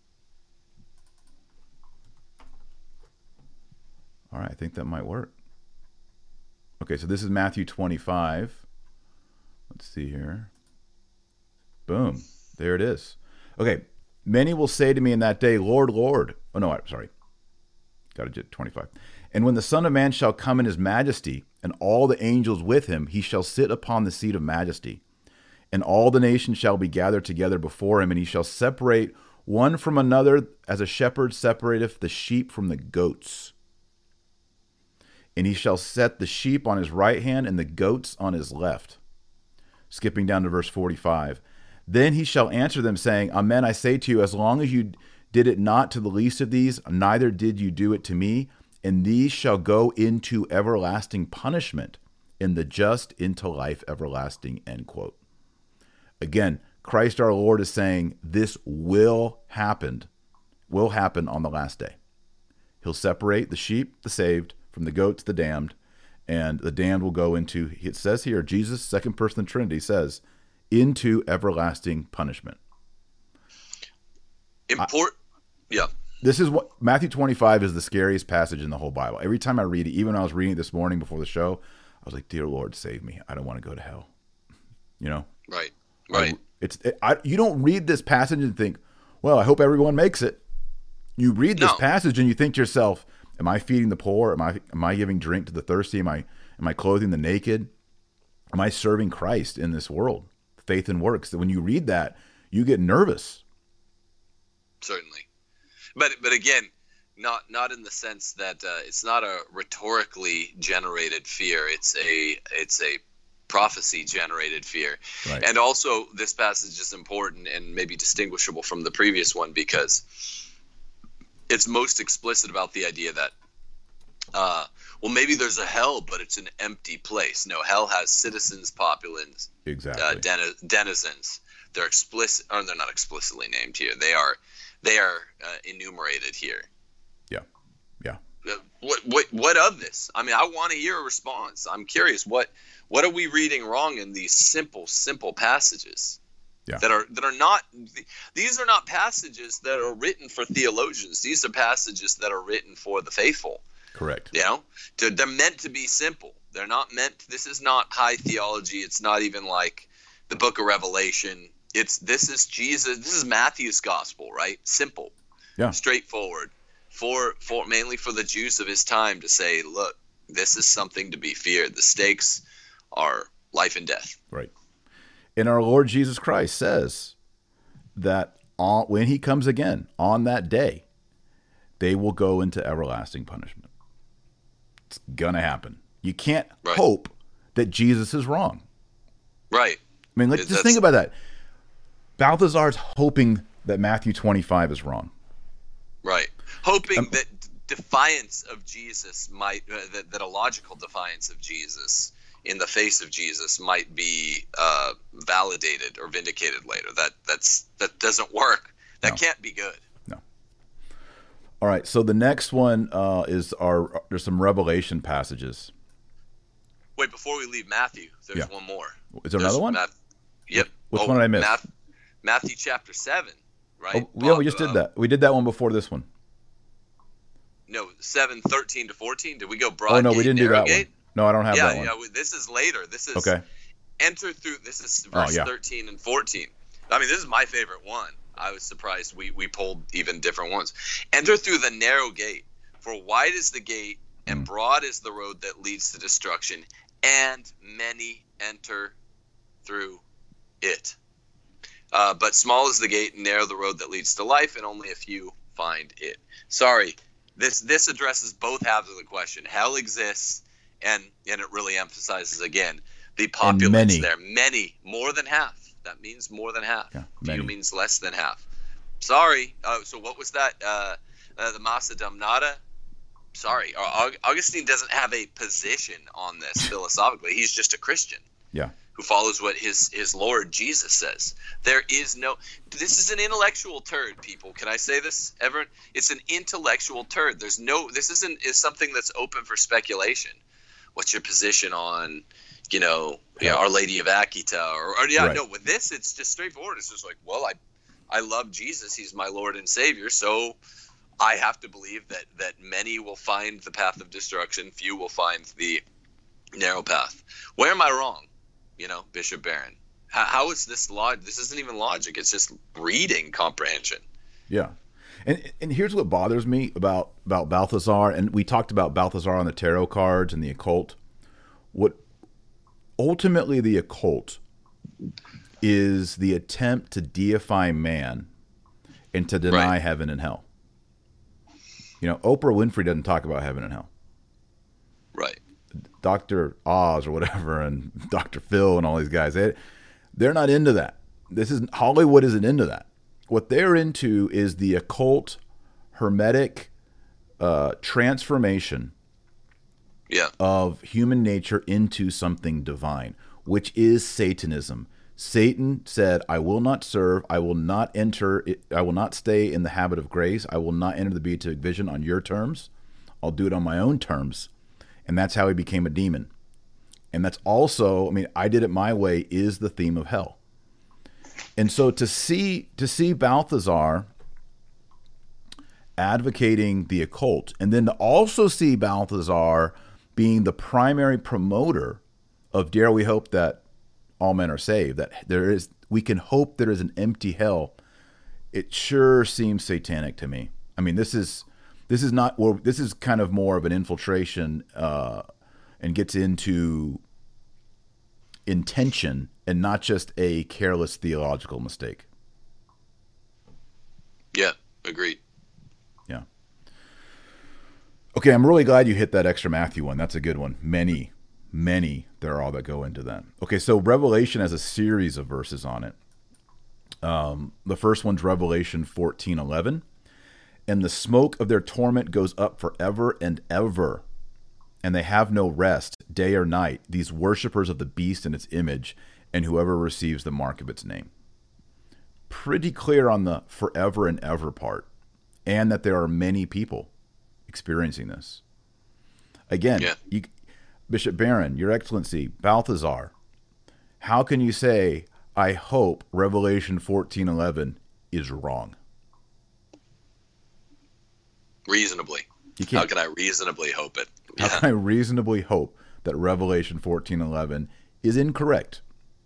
I think that might work. Okay, so this is Matthew 25. Let's see here. Boom. There it is. Okay. Many will say to me in that day, Lord, Lord. Oh, no, sorry. Got to get 25. And when the Son of Man shall come in his majesty, and all the angels with him, he shall sit upon the seat of majesty. And all the nations shall be gathered together before him, and he shall separate one from another, as a shepherd separateth the sheep from the goats. And he shall set the sheep on his right hand and the goats on his left. Skipping down to verse 45. Then he shall answer them, saying, Amen, I say to you, as long as you did it not to the least of these, neither did you do it to me. And these shall go into everlasting punishment, and the just into life everlasting. End quote. Again, Christ our Lord is saying this will happen on the last day. He'll separate the sheep, the saved, from the goats, the damned, and the damned will go into, it says here, Jesus, second person of the Trinity, says, into everlasting punishment. Yeah. This is what Matthew 25 is the scariest passage in the whole Bible. Every time I read it, even when I was reading it this morning before the show, I was like, "Dear Lord, save me! I don't want to go to hell." You know, right. You don't read this passage and think, "Well, I hope everyone makes it." You read this passage and you think to yourself, "Am I feeding the poor? Am I giving drink to the thirsty? Am I clothing the naked? Am I serving Christ in this world? Faith and works." That when you read that, you get nervous. Certainly. But again, not in the sense that it's not a rhetorically generated fear. It's a prophecy generated fear. Right. And also this passage is important and maybe distinguishable from the previous one because it's most explicit about the idea that well, maybe there's a hell, but it's an empty place. No, hell has citizens, populace, exactly, denizens. They're explicit, or they're not explicitly named here. They are enumerated here. Yeah. What of this? I mean, I want to hear a response. I'm curious. What are we reading wrong in these simple passages? Yeah. That are not. These are not passages that are written for theologians. These are passages that are written for the faithful. Correct. You know, they're meant to be simple. They're not meant. This is not high theology. It's not even like the Book of Revelation. This is Jesus. This is Matthew's gospel, right? Simple, straightforward, for mainly for the Jews of his time to say, look, this is something to be feared. The stakes are life and death. Right. And our Lord Jesus Christ says that when he comes again on that day, they will go into everlasting punishment. It's gonna happen. You can't hope that Jesus is wrong. Right. I mean, just think about that. Balthazar's hoping that Matthew 25 is wrong. Right. Hoping that defiance of Jesus might, that a logical defiance of Jesus in the face of Jesus might be validated or vindicated later. That doesn't work. That can't be good. No. All right. So the next one is there's some Revelation passages. Wait, before we leave Matthew, there's one more. Is there another one? Yep. Which one did I miss? Matthew chapter 7, right? Oh, yeah, we just did that. We did that one before this one. No, 7:13 to 14. Did we go broad? Oh, no, we didn't do that one. No, I don't have that one. Yeah, this is later. This is okay. Enter through. This is verse 13 and 14. I mean, this is my favorite one. I was surprised we pulled even different ones. Enter through the narrow gate, for wide is the gate and broad is the road that leads to destruction, and many enter through it. But small is the gate and narrow the road that leads to life, and only a few find it. Sorry, this addresses both halves of the question. Hell exists, and it really emphasizes again the populace there. Many, more than half. That means more than half. Yeah, few means less than half. Sorry. So what was that? The Massa Damnata? Sorry, Augustine doesn't have a position on this philosophically. He's just a Christian. Yeah. Who follows what his Lord Jesus says. There is no. This is an intellectual turd, people. Can I say this, everyone? It's an intellectual turd. There's no. This is something that's open for speculation. What's your position on, Our Lady of Akita, right. No. With this, it's just straightforward. It's just like, well, I love Jesus. He's my Lord and Savior. So I have to believe that many will find the path of destruction, few will find the narrow path. Where am I wrong? Bishop Barron. How is this logic? This isn't even logic. It's just reading comprehension. Yeah. And here's what bothers me about Balthazar, and we talked about Balthazar on the tarot cards and the occult. What ultimately the occult is the attempt to deify man and to deny heaven and hell. Oprah Winfrey doesn't talk about heaven and hell. Right. Dr. Oz or whatever and Dr. Phil and all these guys, they're not into that. Hollywood isn't into that. What they're into is the occult, hermetic transformation of human nature into something divine, which is Satanism. Satan said, I will not serve, I will not stay in the habit of grace, I will not enter the beatific vision on your terms, I'll do it on my own terms. And that's how he became a demon. And that's also, I did it my way is the theme of hell. And so to see Balthazar advocating the occult, and then to also see Balthazar being the primary promoter of dare we hope that all men are saved, that we can hope there is an empty hell, it sure seems satanic to me. This is kind of more of an infiltration and gets into intention and not just a careless theological mistake. Yeah, agreed. Yeah. Okay, I'm really glad you hit that extra Matthew one. That's a good one. Many, there are all that go into that. Okay, so Revelation has a series of verses on it. The first one's Revelation 14:11. And the smoke of their torment goes up forever and ever. And they have no rest, day or night, these worshipers of the beast and its image, and whoever receives the mark of its name. Pretty clear on the forever and ever part, and that there are many people experiencing this. Again, Bishop Barron, Your Excellency, Balthazar, how can you say, I hope Revelation 14:11 is wrong? Reasonably. You can't. How can I reasonably hope it? How can I reasonably hope that Revelation 14:11 is incorrect?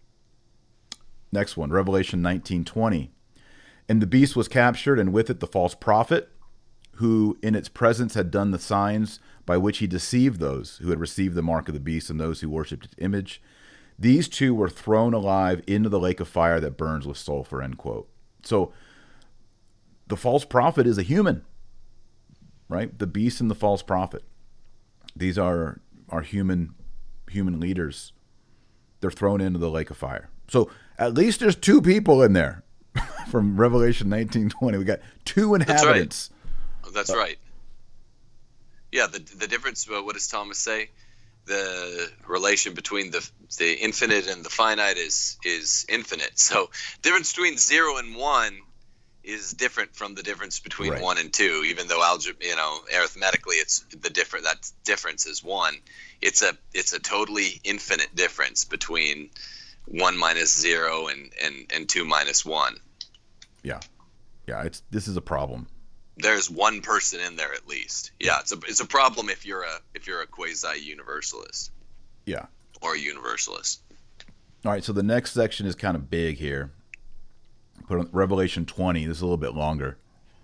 Next one, Revelation 19:20. And the beast was captured, and with it the false prophet, who in its presence had done the signs by which he deceived those who had received the mark of the beast and those who worshipped its image. These two were thrown alive into the lake of fire that burns with sulfur, end quote. So the false prophet is a human, right? The beast and the false prophet. These are human leaders. They're thrown into the lake of fire. So at least there's two people in there from Revelation 19:20. We got two inhabitants. That's right. Yeah, the difference, what does Thomas say? The relation between the infinite and the finite is infinite. So difference between 0 and 1 is different from the difference between 1 and 2, even though arithmetically it's that difference is 1. It's a totally infinite difference between 1 minus 0 and 2 minus 1. Yeah. This is a problem. There's one person in there at least. Yeah, it's a problem if you're a quasi universalist. Yeah. Or a universalist. All right, so the next section is kind of big here. Put on Revelation 20. This is a little bit longer.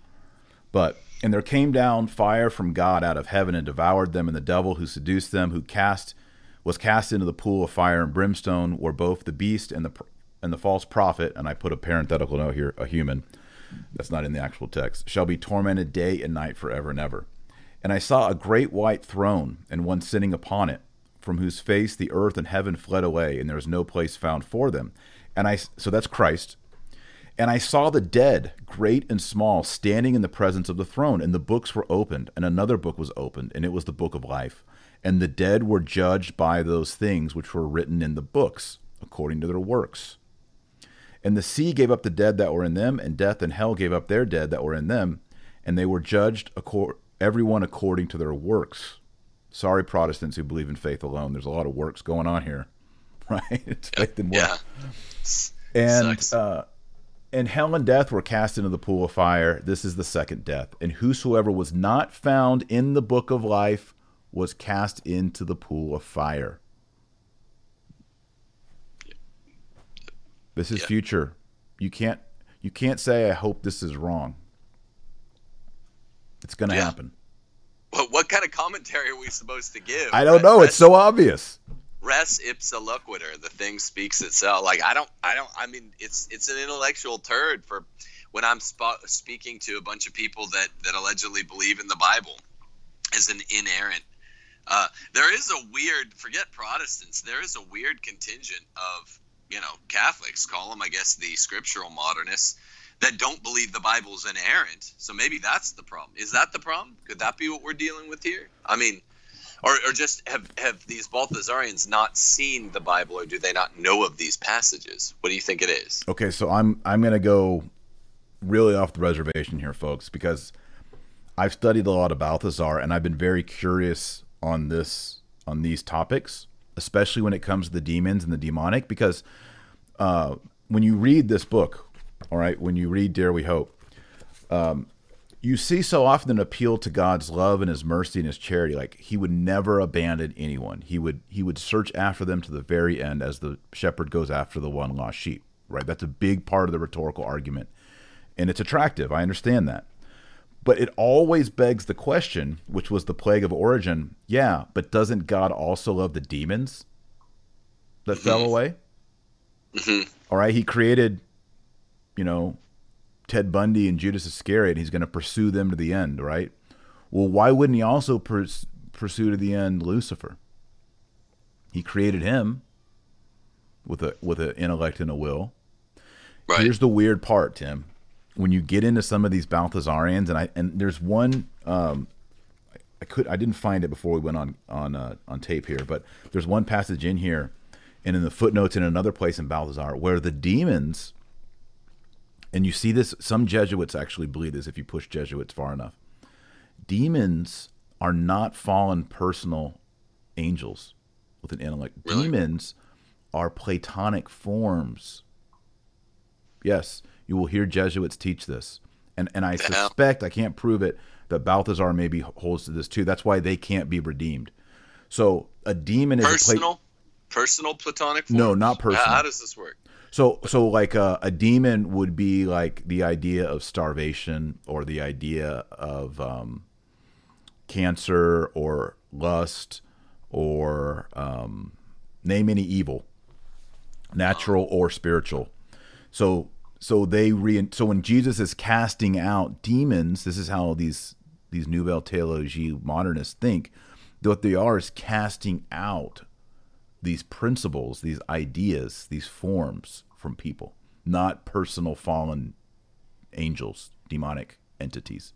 And there came down fire from God out of heaven and devoured them, and the devil who seduced them, was cast into the pool of fire and brimstone, where both the beast and the false prophet, and I put a parenthetical note here, a human, that's not in the actual text, shall be tormented day and night forever and ever. And I saw a great white throne, and one sitting upon it, from whose face the earth and heaven fled away, and there was no place found for them. So that's Christ. And I saw the dead, great and small, standing in the presence of the throne, and the books were opened, and another book was opened, and it was the book of life. And the dead were judged by those things which were written in the books, according to their works. And the sea gave up the dead that were in them, and death and hell gave up their dead that were in them, and they were judged, everyone according to their works. Sorry, Protestants who believe in faith alone. There's a lot of works going on here, right? It's faith and works. Yeah. And And hell and death were cast into the pool of fire. This is the second death. And whosoever was not found in the book of life was cast into the pool of fire. This is future. You can't say, I hope this is wrong. It's going to happen. What kind of commentary are we supposed to give? I don't know. It's so obvious. Res ipsa loquitur. The thing speaks itself. Like I mean, it's an intellectual turd for when I'm speaking to a bunch of people that allegedly believe in the Bible as an inerrant. There is a weird, forget Protestants, there is a weird contingent of, Catholics, call them, I guess, the scriptural modernists, that don't believe the Bible is inerrant. So maybe that's the problem. Is that the problem? Could that be what we're dealing with here? I mean, or just have these Balthasarians not seen the Bible, or do they not know of these passages? What do you think it is? Okay, so I'm going to go really off the reservation here, folks, because I've studied a lot of Balthasar, and I've been very curious on these topics, especially when it comes to the demons and the demonic, because when you read this book, all right, when you read Dare We Hope, you see so often an appeal to God's love and his mercy and his charity. Like, he would never abandon anyone. He would search after them to the very end, as the shepherd goes after the one lost sheep, right? That's a big part of the rhetorical argument, and it's attractive. I understand that. But it always begs the question, which was the plague of Origen. Yeah, but doesn't God also love the demons that fell away? All right, he created, Ted Bundy and Judas Iscariot. He's going to pursue them to the end, right? Well, why wouldn't he also pursue to the end Lucifer? He created him with an intellect and a will. Right. Here's the weird part, Tim. When you get into some of these Balthasarians, and there's one, I didn't find it before we went on tape here, but there's one passage in here, and in the footnotes in another place in Balthasar, where the demons, and you see this, some Jesuits actually believe this if you push Jesuits far enough. Demons are not fallen personal angels with an intellect. Really? Demons are Platonic forms. Yes. You will hear Jesuits teach this. And I suspect, I can't prove it, that Balthasar maybe holds to this too. That's why they can't be redeemed. So a demon is personal Platonic forms? No, not personal. How does this work? So like a demon would be like the idea of starvation, or the idea of cancer or lust, or name any evil, natural or spiritual. So when Jesus is casting out demons, this is how these Nouvelle Théologie modernists think. What they are is casting out these principles, these ideas, these forms from people, not personal fallen angels, demonic entities.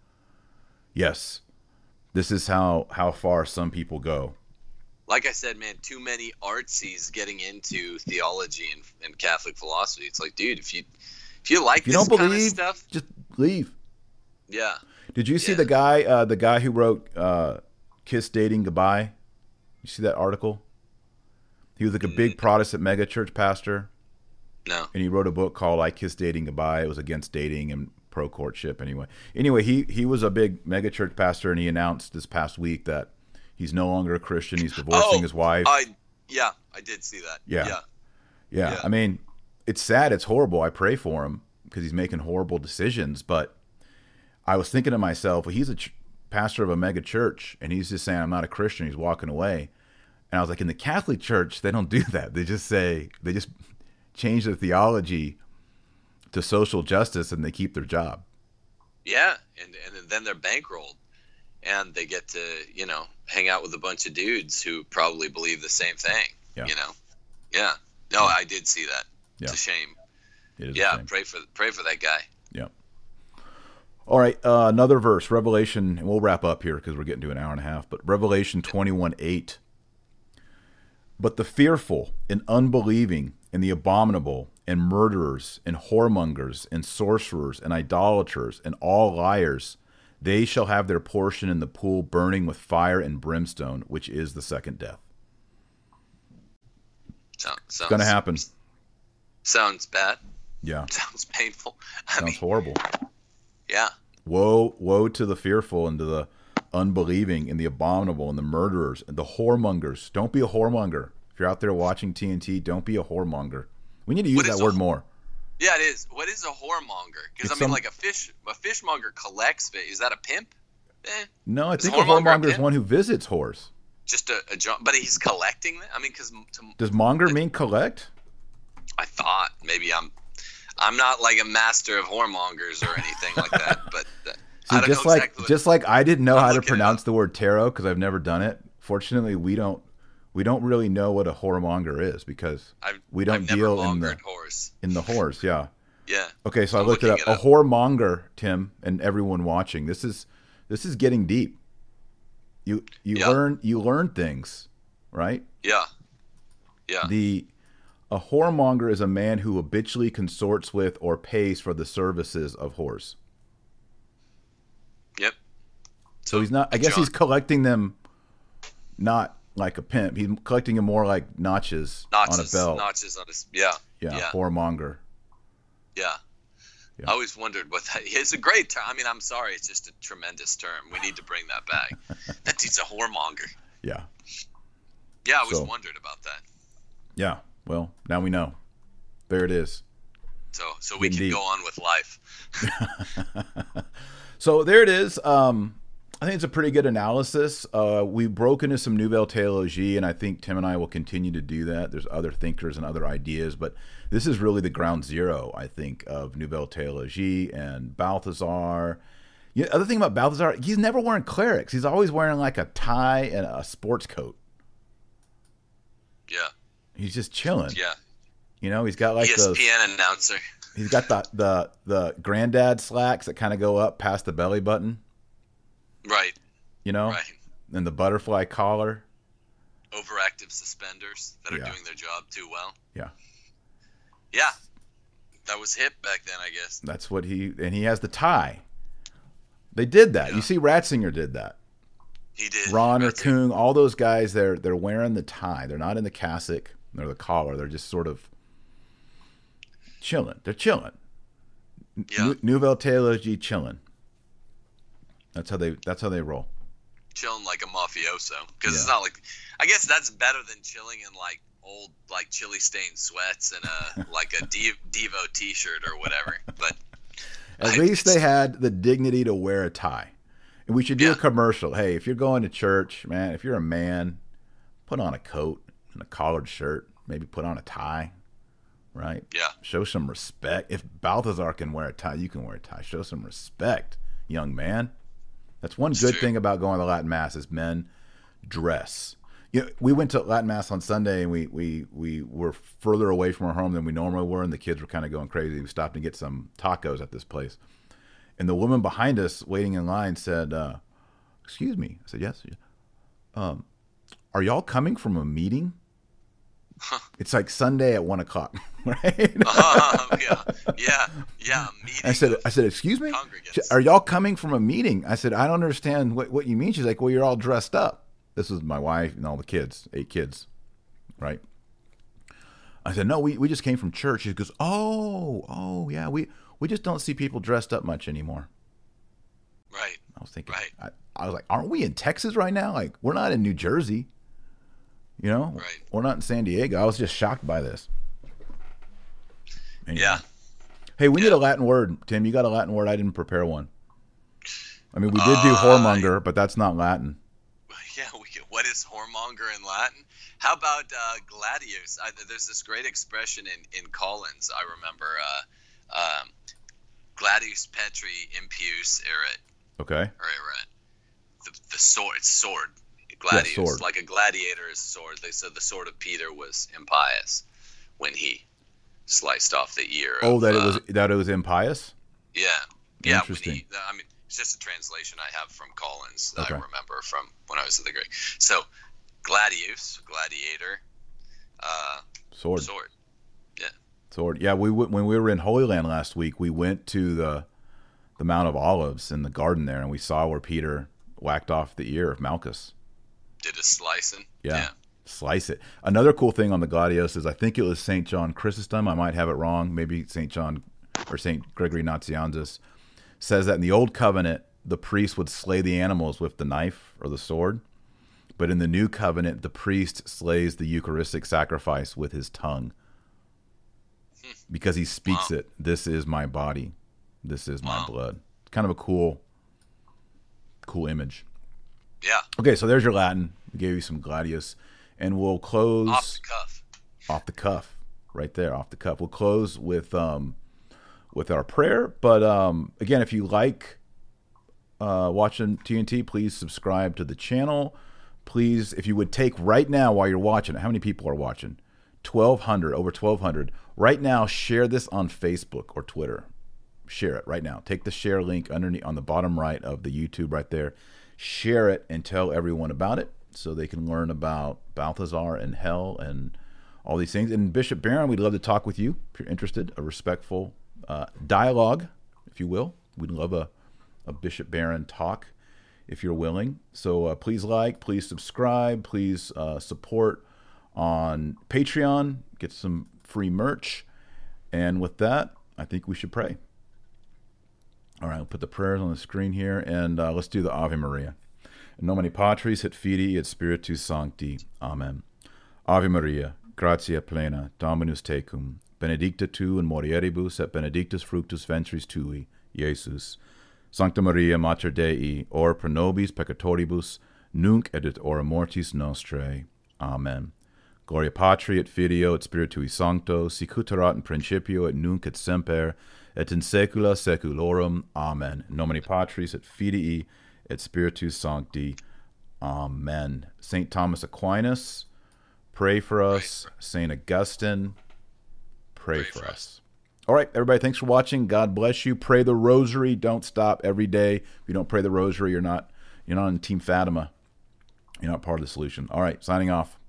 Yes, this is how far some people go. Like I said, man, too many artsies getting into theology and Catholic philosophy. It's like, dude, if you like this kind of stuff, just leave. Yeah. Did you see the guy who wrote "Kiss Dating Goodbye"? You see that article? He was like a big Protestant megachurch pastor. No. And he wrote a book called "I Kiss Dating Goodbye." It was against dating and pro courtship. Anyway, he was a big megachurch pastor, and he announced this past week that he's no longer a Christian. He's divorcing his wife. I did see that. Yeah. I mean, it's sad. It's horrible. I pray for him because he's making horrible decisions. But I was thinking to myself, well, he's a pastor of a mega church, and he's just saying, I'm not a Christian. He's walking away. And I was like, in the Catholic Church, they don't do that. They just change their theology to social justice, and they keep their job. Yeah, and then they're bankrolled. And they get to, hang out with a bunch of dudes who probably believe the same thing. Yeah. Yeah. No, I did see that. Yeah. It's a shame. It is a shame. Pray for that guy. Yeah. All right, another verse, Revelation, and we'll wrap up here because we're getting to an hour and a half, but Revelation 21:8. But the fearful and unbelieving and the abominable and murderers and whoremongers and sorcerers and idolaters and all liars, they shall have their portion in the pool burning with fire and brimstone, which is the second death. Sounds it's going to happen. Sounds bad. Yeah. Sounds painful. Sounds horrible. Yeah. Woe to the fearful and to the unbelieving and the abominable and the murderers and the whoremongers. Don't be a whoremonger. If you're out there watching TNT, don't be a whoremonger. We need to use that word more. Yeah, it is. What is a whoremonger? Because like a fishmonger collects fish. Is that a pimp? No, I think a whoremonger is one who visits whores. Just a but he's collecting them. I mean, because does monger mean collect? I thought maybe I'm not like a master of whoremongers or anything like that, but see, just like I didn't know how to pronounce the word tarot because I've never done it. Fortunately, we don't really know what a whoremonger is because we don't deal in the whores. Yeah. Yeah. Okay, so I looked it up. A whoremonger, Tim, and everyone watching. This is getting deep. You learn things, right? Yeah. Yeah. A whoremonger is a man who habitually consorts with or pays for the services of whores. Yep. So he's not. I guess he's collecting them, not like a pimp. He's collecting them more like notches on a belt. Notches on his. Yeah. Whoremonger. Yeah. I always wondered what that is. It's a great term. I mean, I'm sorry. It's just a tremendous term. We need to bring that back. That dude's a whoremonger. Yeah. Yeah, I always wondered about that. Yeah. Well, now we know. There it is. So we can go on with life. So there it is. I think it's a pretty good analysis. We broke into some Nouvelle Théologie, and I think Tim and I will continue to do that. There's other thinkers and other ideas, but this is really the ground zero, I think, of Nouvelle Théologie and Balthazar. The other thing about Balthazar, he's never wearing clerics. He's always wearing like a tie and a sports coat. Yeah. He's just chilling. Yeah. You know, he's got like ESPN announcer. He's got the granddad slacks that kind of go up past the belly button. Right. You know? Right. And the butterfly collar. Overactive suspenders that are doing their job too well. Yeah. Yeah. That was hip back then, I guess. That's what he has the tie. They did that. Yeah. You see Ratzinger did that. He did. Ron or Kung, all those guys, they're wearing the tie. They're not in the cassock or the collar. They're just sort of chilling. They're chilling. Yeah. Nouvelle Théologie chilling. That's how they roll. Chilling like a mafioso, because it's not like. I guess that's better than chilling in like old like chili stained sweats and like a Devo T-shirt or whatever. But at least they had the dignity to wear a tie. And we should do a commercial. Hey, if you're going to church, man, if you're a man, put on a coat and a collared shirt. Maybe put on a tie, right? Yeah. Show some respect. If Balthazar can wear a tie, you can wear a tie. Show some respect, young man. That's one good thing about going to Latin Mass is men dress. You know, we went to Latin Mass on Sunday, and we were further away from our home than we normally were, and the kids were kind of going crazy. We stopped and get some tacos at this place. And the woman behind us waiting in line said, excuse me. I said, yes. Are y'all coming from a meeting? It's like Sunday at 1:00, right? Yeah. Meeting. I said, excuse me? Are y'all coming from a meeting? I said, I don't understand what you mean. She's like, well, you're all dressed up. This was my wife and all the kids, 8 kids, right? I said, no, we just came from church. She goes, oh, yeah, we just don't see people dressed up much anymore. Right. I was thinking, I was like, aren't we in Texas right now? Like, we're not in New Jersey. You know? Right. We're not in San Diego. I was just shocked by this. Anyway. Yeah. Hey, we need a Latin word. Tim, you got a Latin word? I didn't prepare one. I mean, we did do whoremonger, but that's not Latin. Yeah, what is whoremonger in Latin? How about gladius? There's this great expression in Collins, I remember. Gladius Petri impius erit. Okay. Or erit. The sword. It's sword. Gladius. Yeah, sword. Like a gladiator is sword. They said the sword of Peter was impious when he sliced off the ear. That it was impious? Yeah. Interesting. It's just a translation I have from Collins that I remember from when I was in the Greek. So, gladius, gladiator, sword. Yeah. Sword. Yeah, when we were in Holy Land last week, we went to the Mount of Olives in the garden there, and we saw where Peter whacked off the ear of Malchus. Did a slicing? Yeah. slice it. Another cool thing on the Gladios is I think it was St. John Chrysostom. I might have it wrong. Maybe St. John or St. Gregory Nazianzus says that in the Old Covenant, the priest would slay the animals with the knife or the sword. But in the New Covenant, the priest slays the Eucharistic sacrifice with his tongue. Because he speaks it. This is my body. This is my blood. It's kind of a cool image. Yeah. Okay, so there's your Latin. We gave you some Gladius. And we'll close off the cuff. Right there, off the cuff. We'll close with our prayer. But again, if you like watching TNT, please subscribe to the channel. Please, if you would take right now while you're watching it, how many people are watching? 1,200, over 1,200. Right now, share this on Facebook or Twitter. Share it right now. Take the share link underneath on the bottom right of the YouTube right there. Share it and tell everyone about it so they can learn about Balthazar and hell and all these things. And Bishop Barron, we'd love to talk with you if you're interested. A respectful dialogue, if you will. We'd love a Bishop Barron talk if you're willing. So please please subscribe, please support on Patreon, get some free merch. And with that, I think we should pray. All right, I'll put the prayers on the screen here, and let's do the Ave Maria. In nomine Patris et Filii et Spiritus Sancti. Amen. Ave Maria, gratia plena, Dominus tecum, benedicta tu in mulieribus et benedictus fructus ventris tui, Iesus. Sancta Maria, Mater Dei, ora pro nobis peccatoribus, nunc et at hora mortis nostrae. Amen. Gloria Patri et Filio et Spiritui Sancto, sic ut erat in principio et nunc et semper, et in saecula saeculorum. Amen. In nomine Patris et Filii et Spiritus Sancti. Amen. St. Thomas Aquinas, pray for us. St. Augustine, pray for us. All right, everybody, thanks for watching. God bless you. Pray the rosary. Don't stop every day. If you don't pray the rosary, you're not in Team Fatima. You're not part of the solution. All right, signing off.